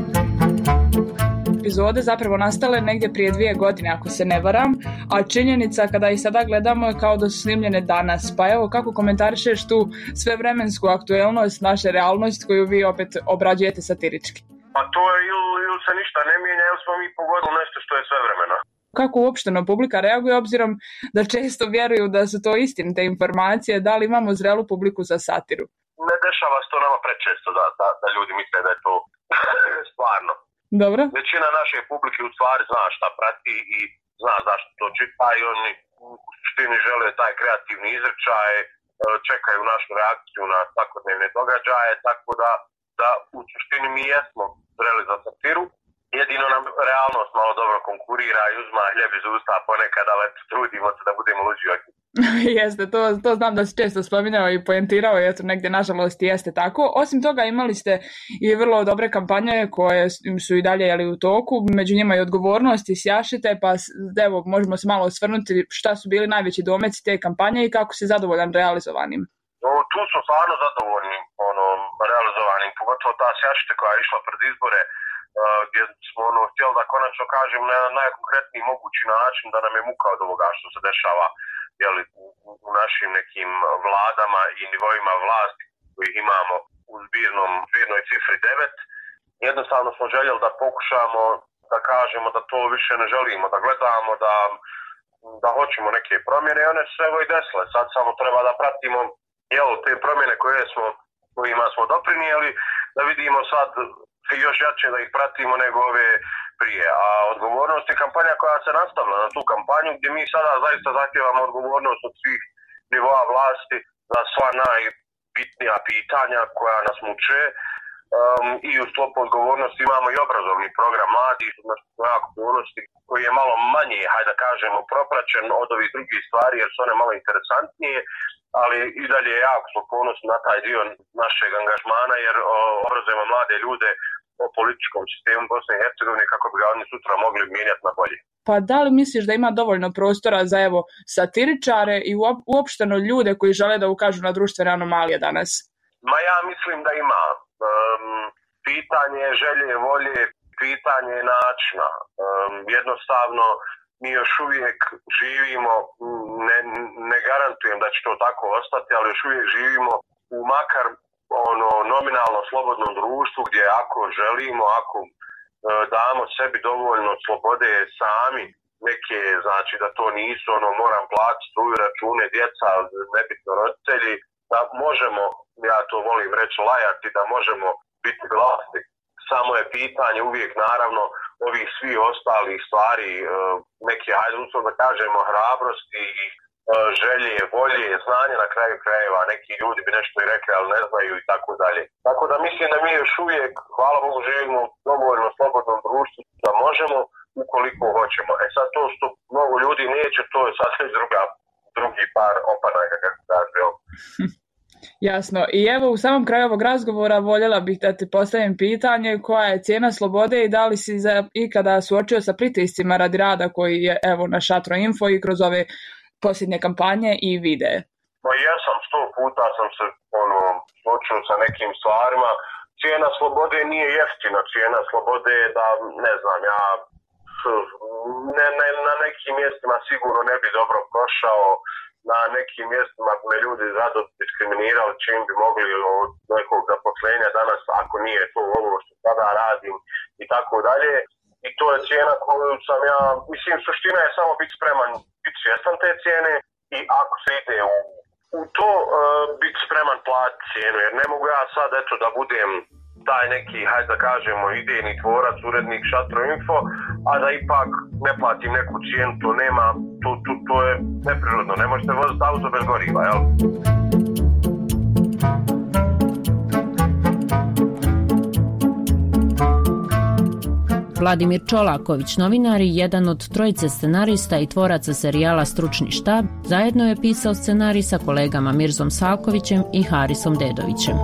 Epizode zapravo nastale negdje prije 2 godine, ako se ne varam, a činjenica kada ih sada gledamo je kao da su snimljene danas. Pa evo, kako komentarišeš tu svevremensku aktuelnost, naše realnost koju vi opet obrađujete satirički? Pa to je ili se ništa ne mijenja, ili smo mi pogodili nešto što je svevremeno. Kako uopšteno publika reaguje, obzirom da često vjeruju da su to istinite informacije, da li imamo zrelu publiku za satiru? Ne dešava se to nama prečesto da ljudi misle da je to stvarno. Dobro. Većina naše publike u stvari zna šta prati i zna zašto to čita i oni u suštini žele taj kreativni izričaj, čekaju našu reakciju na svakodnevne događaje, tako da u suštini mi jesmo zreli za satiru. Jedino nam realnost malo dobro konkurira i uzma hljeb iz usta ponekad, ali trudimo se da budemo luđi od njih. Jeste, to znam da si često spominjao i poentirao, eto negdje nažalost jeste tako. Osim toga imali ste i vrlo dobre kampanje koje su i dalje u toku, među njima i odgovornost i Sjašite, pa evo možemo se malo osvrnuti šta su bili najveći domeci te kampanje i kako si zadovoljan realizovanim. Tu smo stvarno zadovoljni realizovanim, pogotovo ta Sjašite koja je išla pred izbore, gdje smo htjeli da konačno kažem na najkonkretniji mogući način da nam je muka od ovoga što se dešava u našim nekim vladama i nivoima vlasti koji imamo u zbirnoj cifri 9. Jednostavno smo željeli da pokušamo da kažemo da to više ne želimo, da gledamo, da hoćemo neke promjene i one su evo i desile. Sad samo treba da pratimo te promjene kojima smo doprinijeli, da vidimo sad još jače da ih pratimo nego ove prije. A odgovornost je kampanja koja se nastavlja na tu kampanju gdje mi sada zaista zahtijevamo odgovornost od svih nivoa vlasti za sva najbitnija pitanja koja nas muče i u sklopu odgovornosti imamo i obrazovni program mladih na odgovornosti koji je malo manje, hajde da kažemo, propraćen od ovih drugih stvari jer su one malo interesantnije, ali i dalje jako smo ponosni na taj dio našeg angažmana jer obrazujemo mlade ljude o političkom sistemu Bosne i Hercegovine kako bi ga oni sutra mogli mijenjati na bolje. Pa da li misliš da ima dovoljno prostora za satiričare i uopšteno ljude koji žele da ukažu na društvene anomalije danas? Ma ja mislim da ima. Pitanje želje, volje, pitanje načina. Jednostavno mi još uvijek živimo, ne garantujem da će to tako ostati, ali još uvijek živimo u makar nominalno slobodnom društvu gdje ako želimo, ako damo sebi dovoljno slobode sami, neke, znači da to nisu moram platiti struju, račune, djeca, nebitno roditelji, da možemo, ja to volim reći, lajati, da možemo biti vlasti. Samo je pitanje uvijek naravno ovih svih ostalih stvari, neke, hajde uslovno da kažemo, hrabrosti i želje, volje, znanje na kraju krajeva, neki ljudi bi nešto i rekli, ali ne znaju i tako dalje. Tako da mislim da mi još uvijek, hvala Bogu, živimo u dovoljno slobodnom društvu da možemo ukoliko hoćemo. Sad to što mnogo ljudi neće, to je sasvim drugi par opanaka, kako kaže. Jasno. I evo u samom kraju ovog razgovora voljela bih da ti postavim pitanje koja je cijena slobode i da li si ikada suočio sa pritiscima radi rada koji je evo na Šatro Info i kroz ove posljednje kampanje i videe. Ja sam 100 puta sam se suočio sa nekim stvarima. Cijena slobode nije jeftina. Cijena slobode je da, ne znam, ja na nekim mjestima sigurno ne bi dobro prošao, na nekim mjestima bi me ljudi rado diskriminirali čim bi mogli od nekog zaposlenja danas, ako nije to ovo što sada radim i tako dalje. I to je cijena koju sam ja, mislim, suština je samo biti spreman, biti svjestan te cijene i ako se ide u to, biti spreman platiti cijenu, jer ne mogu ja sad, eto, da budem taj neki, hajde da kažemo, idejni tvorac, urednik Šatro Info, a da ipak ne platim neku cijenu, to nema, to je neprirodno, ne možete voziti auto bez goriva, jel? Vladimir Čolaković, novinar i jedan od trojice scenarista i tvoraca serijala Stručni štab, zajedno je pisao scenarij sa kolegama Mirzom Salkovićem i Harisom Dedovićem.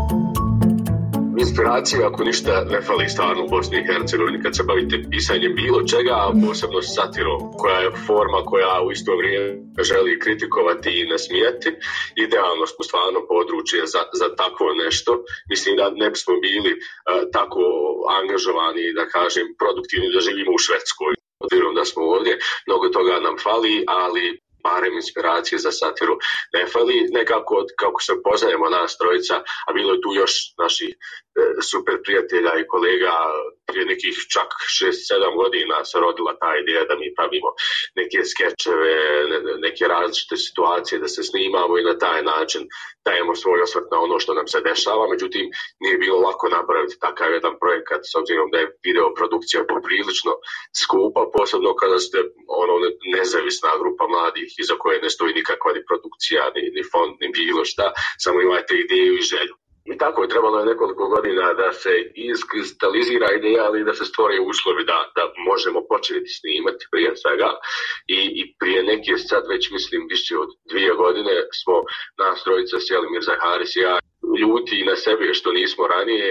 Inspiracija, ako ništa ne fali stvarno u Bosni i Hercegovini kad se bavite pisanjem bilo čega, a posebno satirom, koja je forma koja u isto vrijeme želi kritikovati i nasmijati. Idealno smo stvarno područje za takvo nešto. Mislim da ne bismo bili tako angažovani, da kažem, produktivni da živimo u Švedskoj. Obzirom da smo ovdje, mnogo toga nam fali, ali barem inspiracije za satiru ne fali. Nekako kako se poznajemo nas trojica, a bilo je tu još naših super prijatelja i kolega, prije nekih čak 6-7 godina se rodila ta ideja da mi pravimo neke skečeve, neke različite situacije, da se snimamo i na taj način dajemo svoj osvrt na ono što nam se dešava. Međutim, nije bilo lako napraviti takav jedan projekat, s obzirom da je video produkcija poprilično skupa, posebno kada ste nezavisna grupa mladih iza koje ne stoji nikakva ni produkcija, ni fond, ni bilo šta, samo imate ideju i želju. I tako je trebalo nekoliko godina da se iskristalizira ideja, ali da se stvore uslovi da možemo početi snimati prije svega. I prije neke, sad već mislim više od 2 godine, smo nas trojica sjeli, Mirza, Haris i ja, ljuti na sebe što nismo ranije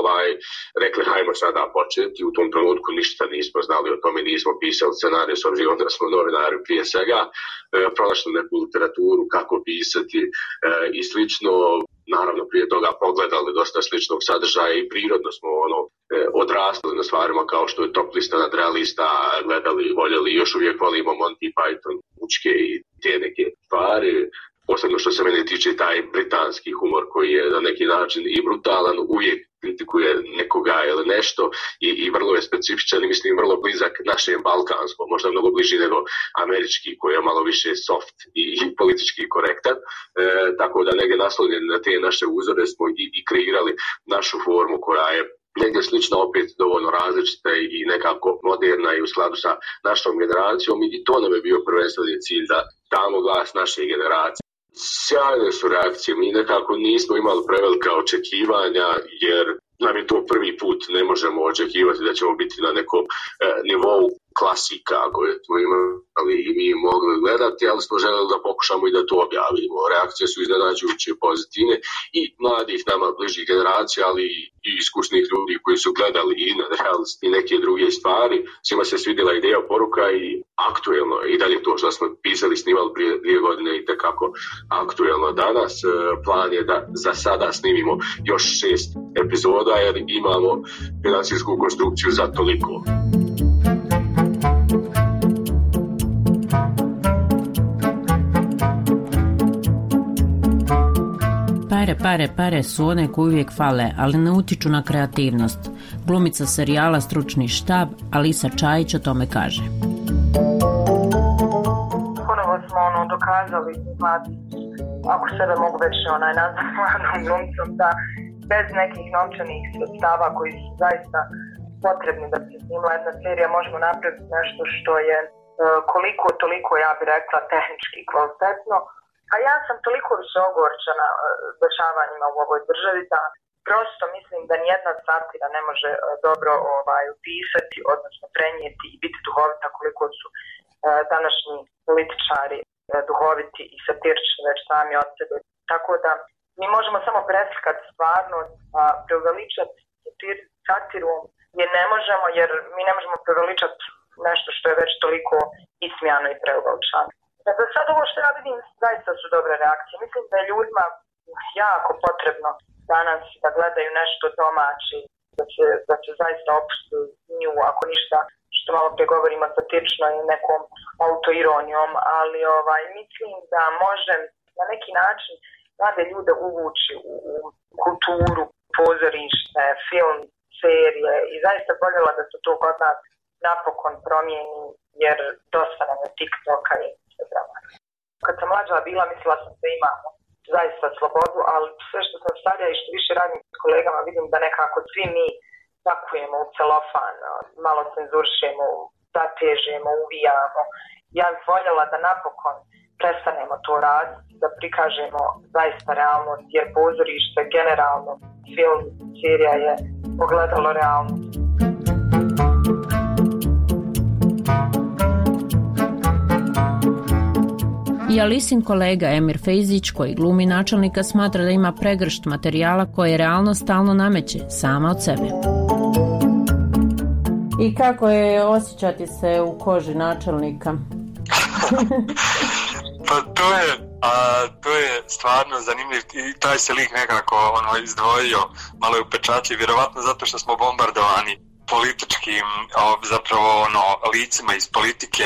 rekli hajmo sada početi. U tom trenutku ništa nismo znali o tome, nismo pisali scenarij, s obzirom da smo novinari prije svega, pronašli neku literaturu kako pisati i slično. Naravno prije toga pogledali dosta sličnog sadržaja i prirodno smo odrastali na stvarima kao što je Top lista nadrealista, gledali, voljeli i još uvijek volimo Monty Python, Učke i te neke stvari. Posebno što se mene tiče taj britanski humor koji je na neki način i brutalan, uvijek kritikuje nekoga ili nešto i vrlo je specifičan i mislim vrlo blizak našem balkanskom, možda mnogo bliži nego američki koji je malo više soft i politički korektan. Tako da negdje naslonjeni na te naše uzore smo i kreirali našu formu koja je negdje slična, opet dovoljno različita i nekako moderna i u skladu sa našom generacijom i to nam je bio prvenstveni cilj da damo glas naše generacije. Sjajne su reakcije, mi nekako nismo imali prevelika očekivanja jer nam je to prvi put, ne možemo očekivati da ćemo biti na nekom nivou klasika koje smo imali i mi mogli gledati, ali smo želeli da pokušamo i da to objavimo. Reakcije su iznenađujuće pozitivne i mladih nama bližih generacija, ali i iskusnih ljudi koji su gledali i nadrealist i neke druge stvari. Svima se svidjela ideja, poruka i aktuelno. I dalje to što smo pisali, snimali prije 2 godine i tekako aktuelno danas. Plan je da za sada snimimo još 6 epizoda jer imamo financijsku konstrukciju za toliko. Pare su one koje uvijek fale, ali ne utiču na kreativnost. Glumica serijala Stručni štab, Alisa Čajić o tome kaže. Ponovo smo dokazali, ako sebe mogu već nazvati mladom glumicom, da bez nekih novčanih sredstava koji su zaista potrebni da se snimla jedna serija, možemo napraviti nešto što je koliko toliko, ja bih rekla, tehnički kvalitetno. A ja sam toliko više ogorčena dešavanjima u ovoj državi da prosto mislim da nijedna satira ne može dobro upisati, odnosno prenijeti i biti duhovita koliko su današnji političari duhoviti i satirični već sami od sebe. Tako da mi možemo samo preslikati stvarnost, a preuveličati satiru je ne možemo, jer mi ne možemo preuveličati nešto što je već toliko ismijano i preuveličano. Dakle, sad ovo što ja vidim zaista su dobre reakcije. Mislim da je ljudima jako potrebno danas da gledaju nešto domaći, da se zaista opustu nju, ako ništa, što malo prije govorimo satirično i nekom autoironijom, ali mislim da može na neki način mlade ljude uvući u kulturu, pozorište, film, serije i zaista voljela da se to kod nas napokon promijeni, jer dosta nam je TikToka i Instagrama. Kad sam mlađa bila, mislila sam da imamo zaista slobodu, ali sve što sam starija i što više radim s kolegama, vidim da nekako svi mi pakujemo u celofan, malo cenzurišemo, zatežemo, uvijamo. Ja bih voljela da napokon prestanemo to raditi, da prikažemo zaista realnost, jer pozorište generalno, film, serija je ogledalo realnost. I Alisin kolega Emir Fejzić, koji glumi načelnika, smatra da ima pregršt materijala koje realnost stalno nameće, sama od sebe. I kako je osjećati se u koži načelnika? Pa to je stvarno zanimljiv i taj se lik nekako izdvojio, malo je upečatljiv, vjerovatno zato što smo bombardovani političkim zapravo licima iz politike,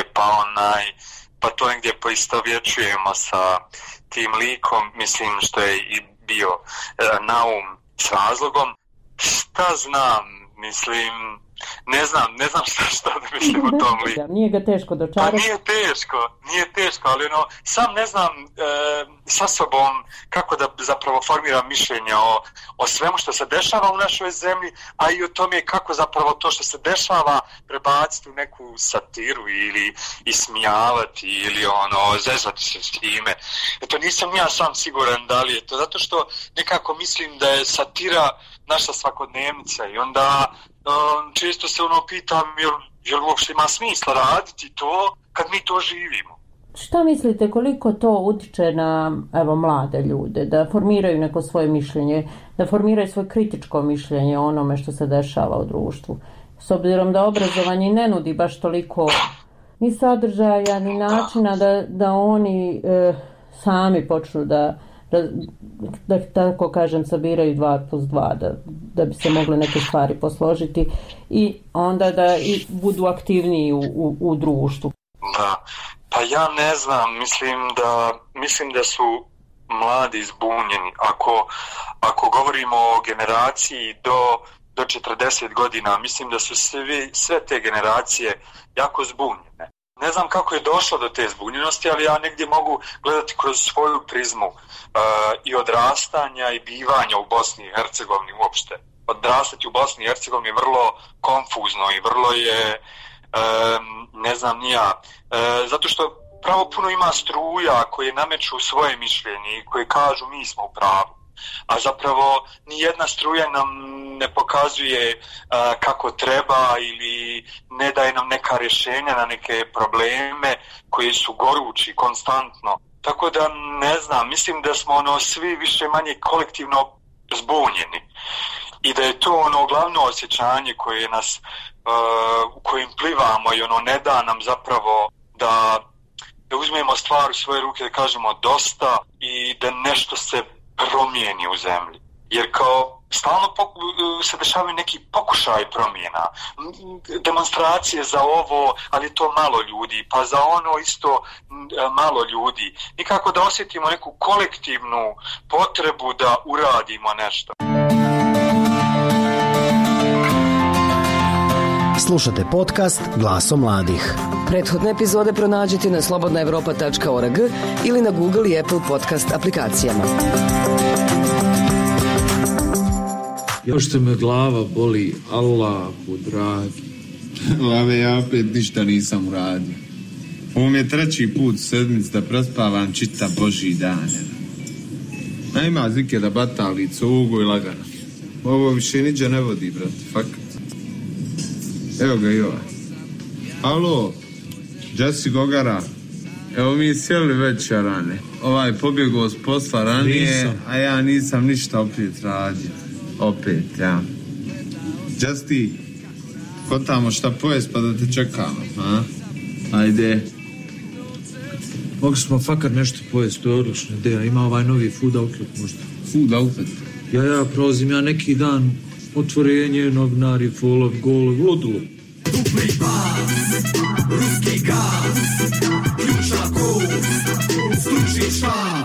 pa to negdje poistovjećujemo sa tim likom, mislim što je i bio naum s razlogom. Šta znam, mislim, ne znam šta da mislim o tom liku. Nije ga teško dočarati? Pa nije teško, ali sam ne znam sa sobom kako da zapravo formiram mišljenje o svemu što se dešava u našoj zemlji, a i o tome kako zapravo to što se dešava prebaciti u neku satiru ili ismijavati ili zezati se s time. To nisam ja sam siguran da li je to, zato što nekako mislim da je satira naša svakodnevnica i onda često se pitam jel uopšte ima smisla raditi to kad mi to živimo. Šta mislite koliko to utiče na mlade ljude da formiraju neko svoje mišljenje, da formiraju svoje kritičko mišljenje o onome što se dešava u društvu? S obzirom da obrazovanje ne nudi baš toliko ni sadržaja, ni načina da oni sami počnu da tako kažem sabiraju 2+2 da bi se mogle neke stvari posložiti i onda da i budu aktivniji u društvu. Da, pa ja ne znam, mislim da su mladi zbunjeni. Ako govorimo o generaciji do 40 godina, mislim da su sve te generacije jako zbunjene. Ne znam kako je došlo do te zbunjenosti, ali ja negdje mogu gledati kroz svoju prizmu i odrastanja i bivanja u Bosni i Hercegovini uopšte. Odrastati u Bosni i Hercegovini je vrlo konfuzno i vrlo je, ne znam ni ja, zato što pravo puno ima struja koje nameću svoje mišljenje i koje kažu mi smo u pravu. A zapravo nijedna struja nam ne pokazuje kako treba ili ne daje nam neka rješenja na neke probleme koji su gorući konstantno. Tako da ne znam, mislim da smo svi više manje kolektivno zbunjeni i da je to glavno osjećanje koje nas, u kojim plivamo i ne da nam zapravo da uzmemo stvar u svoje ruke, da kažemo dosta i da nešto se promijeni u zemlji. Jer kao Stalno se dešavaju neki pokušaj promjena, demonstracije za ovo, ali to malo ljudi, pa za ono isto malo ljudi. Nikako da osjetimo neku kolektivnu potrebu da uradimo nešto. Slušate podcast Glasom mladih. Prethodne epizode pronađite na slobodnaevropa.org ili na Google i Apple podcast aplikacijama. Još te me glava boli, Allahu dragi. Lave, ja opet ništa nisam uradio. Ovo mi je 3. put u sedmici da prespavam čita Božji dan. Nema zike da batali cugu i lagano. Ovo više niđe ne vodi, brate, fakat. Evo ga i ovaj. Alo, Jesse Gogara. Evo mi sjeli već rane. Ovaj pobjegao s posla ranije, a ja nisam ništa opet radio. Opet, ja. Jesse, ko tamo šta pojest pa da te čekamo, a? Ajde. Mogli smo fakat nešto pojest, to je odlična ideja. Ima ovaj novi food outlet možda. Food outlet? Ja prolazim ja neki dan, otvorenje, novinari, follow, gol, ludilo. Dupli bas, ruski gaz, ključna kod, stručni štam.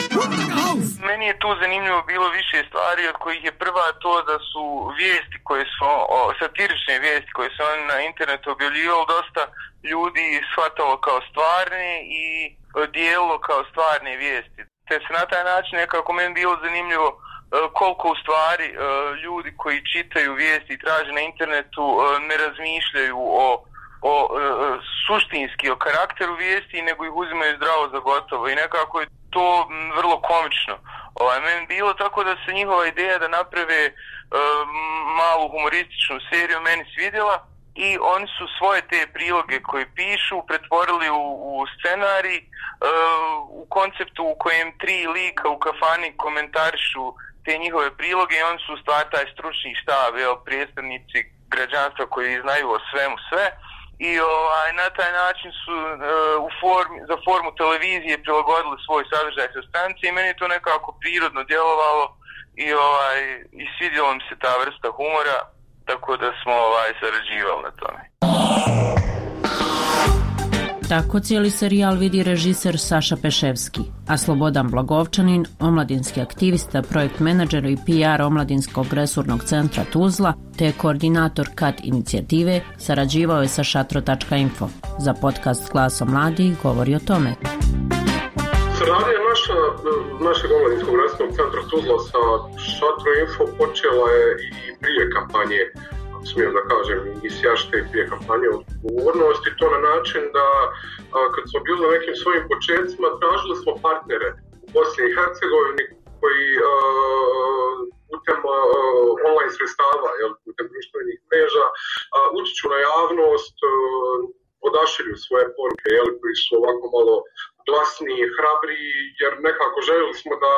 Meni je tu zanimljivo bilo više stvari, od kojih je prva to da su vijesti koje su, satirične vijesti koje su oni na internetu objavljivali, dosta ljudi shvatalo kao stvarne i dijelilo kao stvarne vijesti. Te se na taj način nekako meni bilo zanimljivo koliko u stvari ljudi koji čitaju vijesti i traže na internetu ne razmišljaju o suštinski o karakteru vijesti, nego ih uzimaju zdravo za gotovo i nekako je to vrlo komično. Meni bilo tako da se njihova ideja da naprave malu humorističnu seriju meni svidjela i oni su svoje te priloge koje pišu pretvorili u scenarij u konceptu u kojem 3 lika u kafani komentarišu te njihove priloge i oni su stvar taj stručni štab, predstavnici građanstva koji znaju o svemu sve i na taj način su za formu televizije prilagodili svoj sadržaj sa stranice i meni je to nekako prirodno djelovalo i svidjela mi se ta vrsta humora, tako da smo sarađivali na tome. Tako cijeli serijal vidi režiser Saša Peševski, a Slobodan Blagovčanin, omladinski aktivista, projekt menadžer i PR Omladinskog resurnog centra Tuzla, te koordinator KAT inicijative, sarađivao je sa Šatro.info. Za podcast Glasom mladih govori o tome. Saradnja našeg Omladinskog resurnog centra Tuzla sa Šatro.info počela je i prije kampanje, smijem da kažem, i sjašte i prije kampanje odgovornosti, to na način da kad smo bili na nekim svojim početcima tražili smo partnere u Bosni i Hercegovini koji putem online sredstava, putem društvenih mreža, utiču na javnost, odašilju svoje poruke, koji su ovako malo glasniji, hrabriji, jer nekako željeli smo da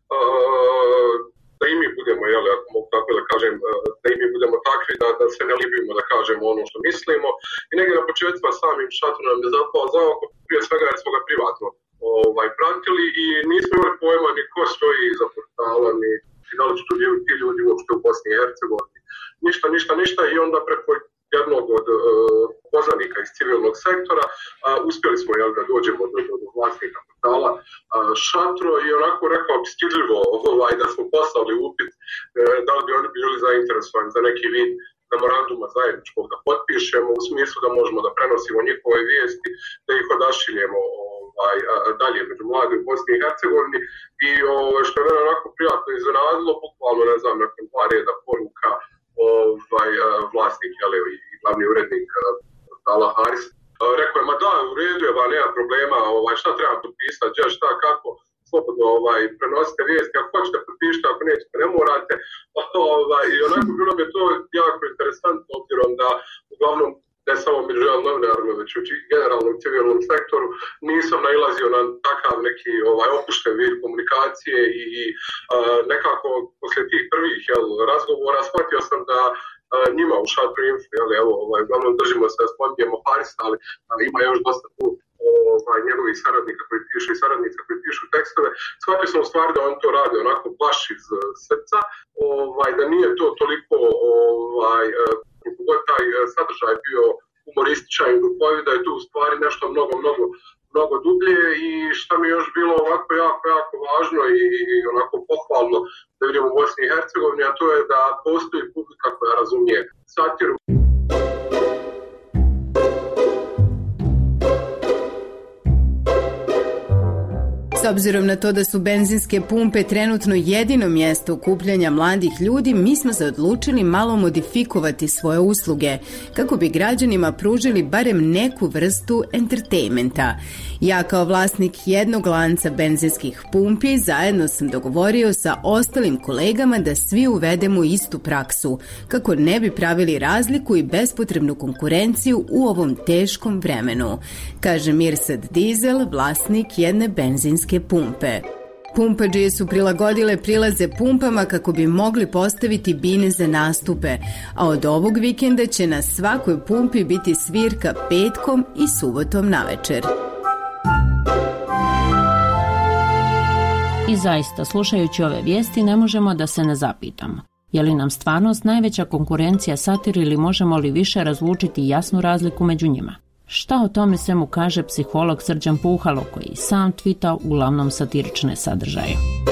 i mi budemo, ako mogu tako da kažem, da i mi budemo takvi, da se ne libimo da kažemo ono što mislimo. I negdje na početcima samim Šatru nam je zapao za oko, prije svega jer smo ga privatno pratili i nismo imali pojma ni ko stoji iza portala, ni da li su ti ljudi uopšte u Bosni i Hercegovini. Ništa i onda preko jednog od poznanika iz civilnog sektora uspjeli smo da dođemo do vlasnika portala Šatro i onako rekao bi stidljivo da smo poslali upit da li bi oni bili zainteresovani za neki vid memoranduma zajedničkog da potpišemo u smislu da možemo da prenosimo njihove vijesti, da ih odašiljemo dalje među mladi u Bosni i Hercegovini i što je mene onako prijatno iznenadilo, bukvalno ne znam, nakon 2 reda poruka vlasnik i glavni urednik portala Haris rekao je, ma da, u redu je, nema problema, šta treba potpisati, šta, kako, slobodno prenosite vijesti, ako hoćete potpišite, ako nećete, ne morate. I onako bilo mi je to jako interesantno, obzirom da uglavnom ne samo među novinarima, već u generalnom civilnom sektoru nisam nailazio na takav neki opušten vid komunikacije i nekako poslije tih prvih razgovora shvatio sam da njima u Šatro.info, uglavnom držimo se da spominjemo Haris, ali ima još dosta tu njegovih saradnika koji pišu i saradnica koji pišu tekstove, shvatio sam u stvari da on to radi onako baš iz srca, da nije to toliko, koliko god taj sadržaj bio humorističan i duhovit, da je tu u stvari nešto mnogo dublje i šta mi je još bilo ovako jako važno i onako pohvalno da vidimo u Bosni i Hercegovini, a to je da postoji publika koja razumije satiru. S obzirom na to da su benzinske pumpe trenutno jedino mjesto okupljanja mladih ljudi, mi smo se odlučili malo modifikovati svoje usluge, kako bi građanima pružili barem neku vrstu entertainmenta. Ja kao vlasnik jednog lanca benzinskih pumpi zajedno sam dogovorio sa ostalim kolegama da svi uvedemo istu praksu, kako ne bi pravili razliku i bespotrebnu konkurenciju u ovom teškom vremenu, kaže Mirsad Dizel, vlasnik jedne benzinske pumpe. Pumpađije su prilagodile prilaze pumpama kako bi mogli postaviti bine za nastupe, a od ovog vikenda će na svakoj pumpi biti svirka petkom i subotom navečer. I zaista, slušajući ove vijesti, ne možemo da se ne zapitamo. Je li nam stvarnost najveća konkurencija satiri ili možemo li više razlučiti jasnu razliku među njima? Šta o tome svemu kaže psiholog Srđan Puhalo, koji sam tvita uglavnom satirične sadržaje?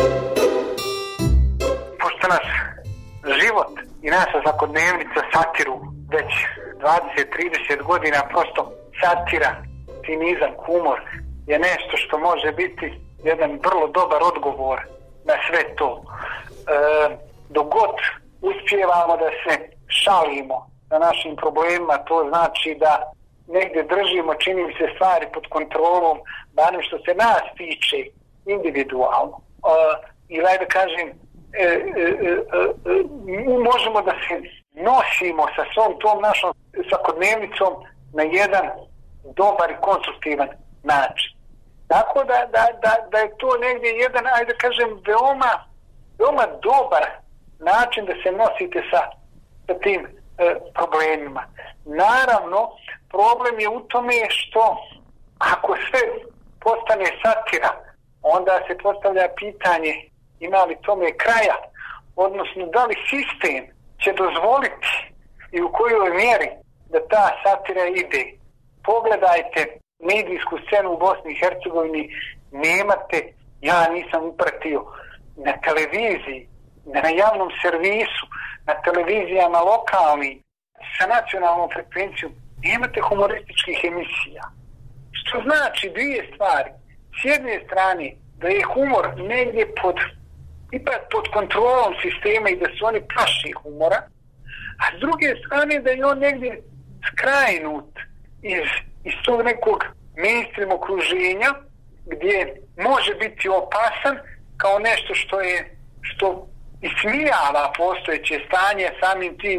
Pošto nas život i naša svakodnevnica satiru već 20-30 godina, prosto satira, cinizam, humor je nešto što može biti jedan vrlo dobar odgovor na sve to. Dok god uspijevamo da se šalimo na našim problemima, to znači da negdje držimo, čini mi se, stvari pod kontrolom, barem što se nas tiče individualno. Ili da kažem, možemo da se nosimo sa svom tom našom svakodnevnicom na jedan dobar i konstruktivan način. Tako da je to negdje jedan, ajde da kažem, veoma dobar način da se nosite sa tim problemima. Naravno, problem je u tome što ako sve postane satira, onda se postavlja pitanje ima li tome kraja, odnosno da li sistem će dozvoliti i u kojoj mjeri da ta satira ide. Pogledajte medijsku scenu u Bosni i Hercegovini, nemate, ja nisam upratio, na televiziji, na javnom servisu, na televizijama lokalnim, sa nacionalnom frekvencijom, nemate humorističkih emisija. Što znači dvije stvari. S jedne strane, da je humor negdje ipak pod kontrolom sistema i da su oni plaši humora, a s druge strane da je on negdje skrajnut iz tog nekog mainstream okruženja gdje može biti opasan kao nešto što ismijava postojeće stanje, samim tim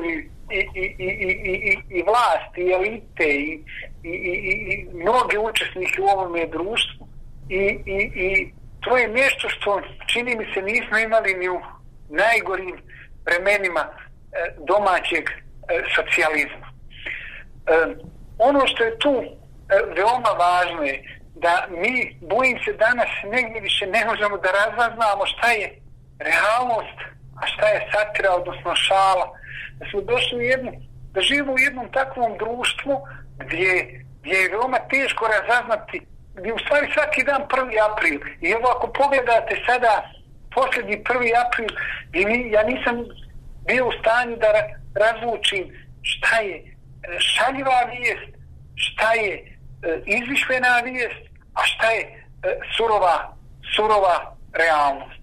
i vlasti, i elite, i mnoge učesnike u ovome društvu. I to je nešto što, čini mi se, nismo imali ni u najgorim vremenima domaćeg socijalizma. Ono što je tu veoma važno je da mi, bojim se, danas negdje više ne možemo da razaznamo šta je realnost, a šta je satira, odnosno šala. Da smo došli da živimo u jednom takvom društvu gdje je veoma teško razaznati, gdje u stvari svaki dan 1. april. I evo ako pogledate sada posljednji 1. april, ja nisam bio u stanju da razlučim šta je šaljiva vijest, šta je izmišljena vijest, a šta je surova realnost.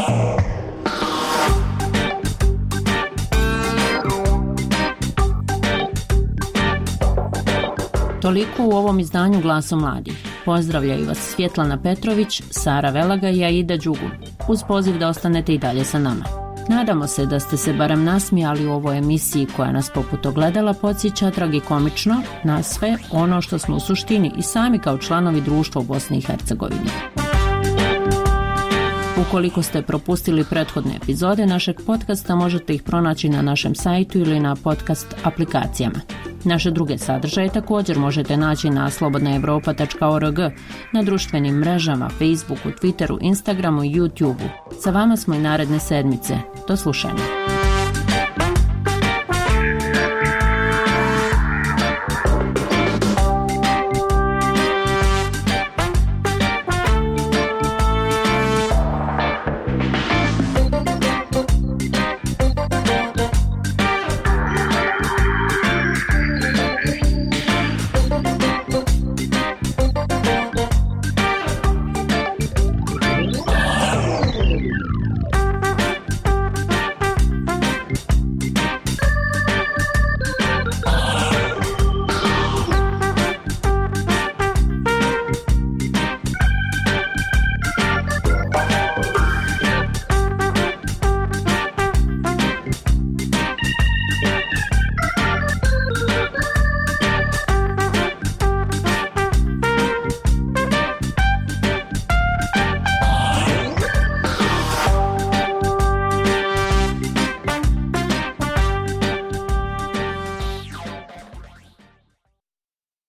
Toliko u ovom izdanju Glasa mladih. Pozdravljaju vas Svjetlana Petrović, Sara Velaga i Aida Đugu, uz poziv da ostanete i dalje sa nama. Nadamo se da ste se barem nasmijali u ovoj emisiji koja nas poput ogledala podsjeća tragikomično na sve ono što smo u suštini i sami kao članovi društva u Bosni i Hercegovini. Ukoliko ste propustili prethodne epizode našeg podcasta, možete ih pronaći na našem sajtu ili na podcast aplikacijama. Naše druge sadržaje također možete naći na slobodnaevropa.org, na društvenim mrežama, Facebooku, Twitteru, Instagramu i YouTubeu. Sa vama smo i naredne sedmice. Do slušanja.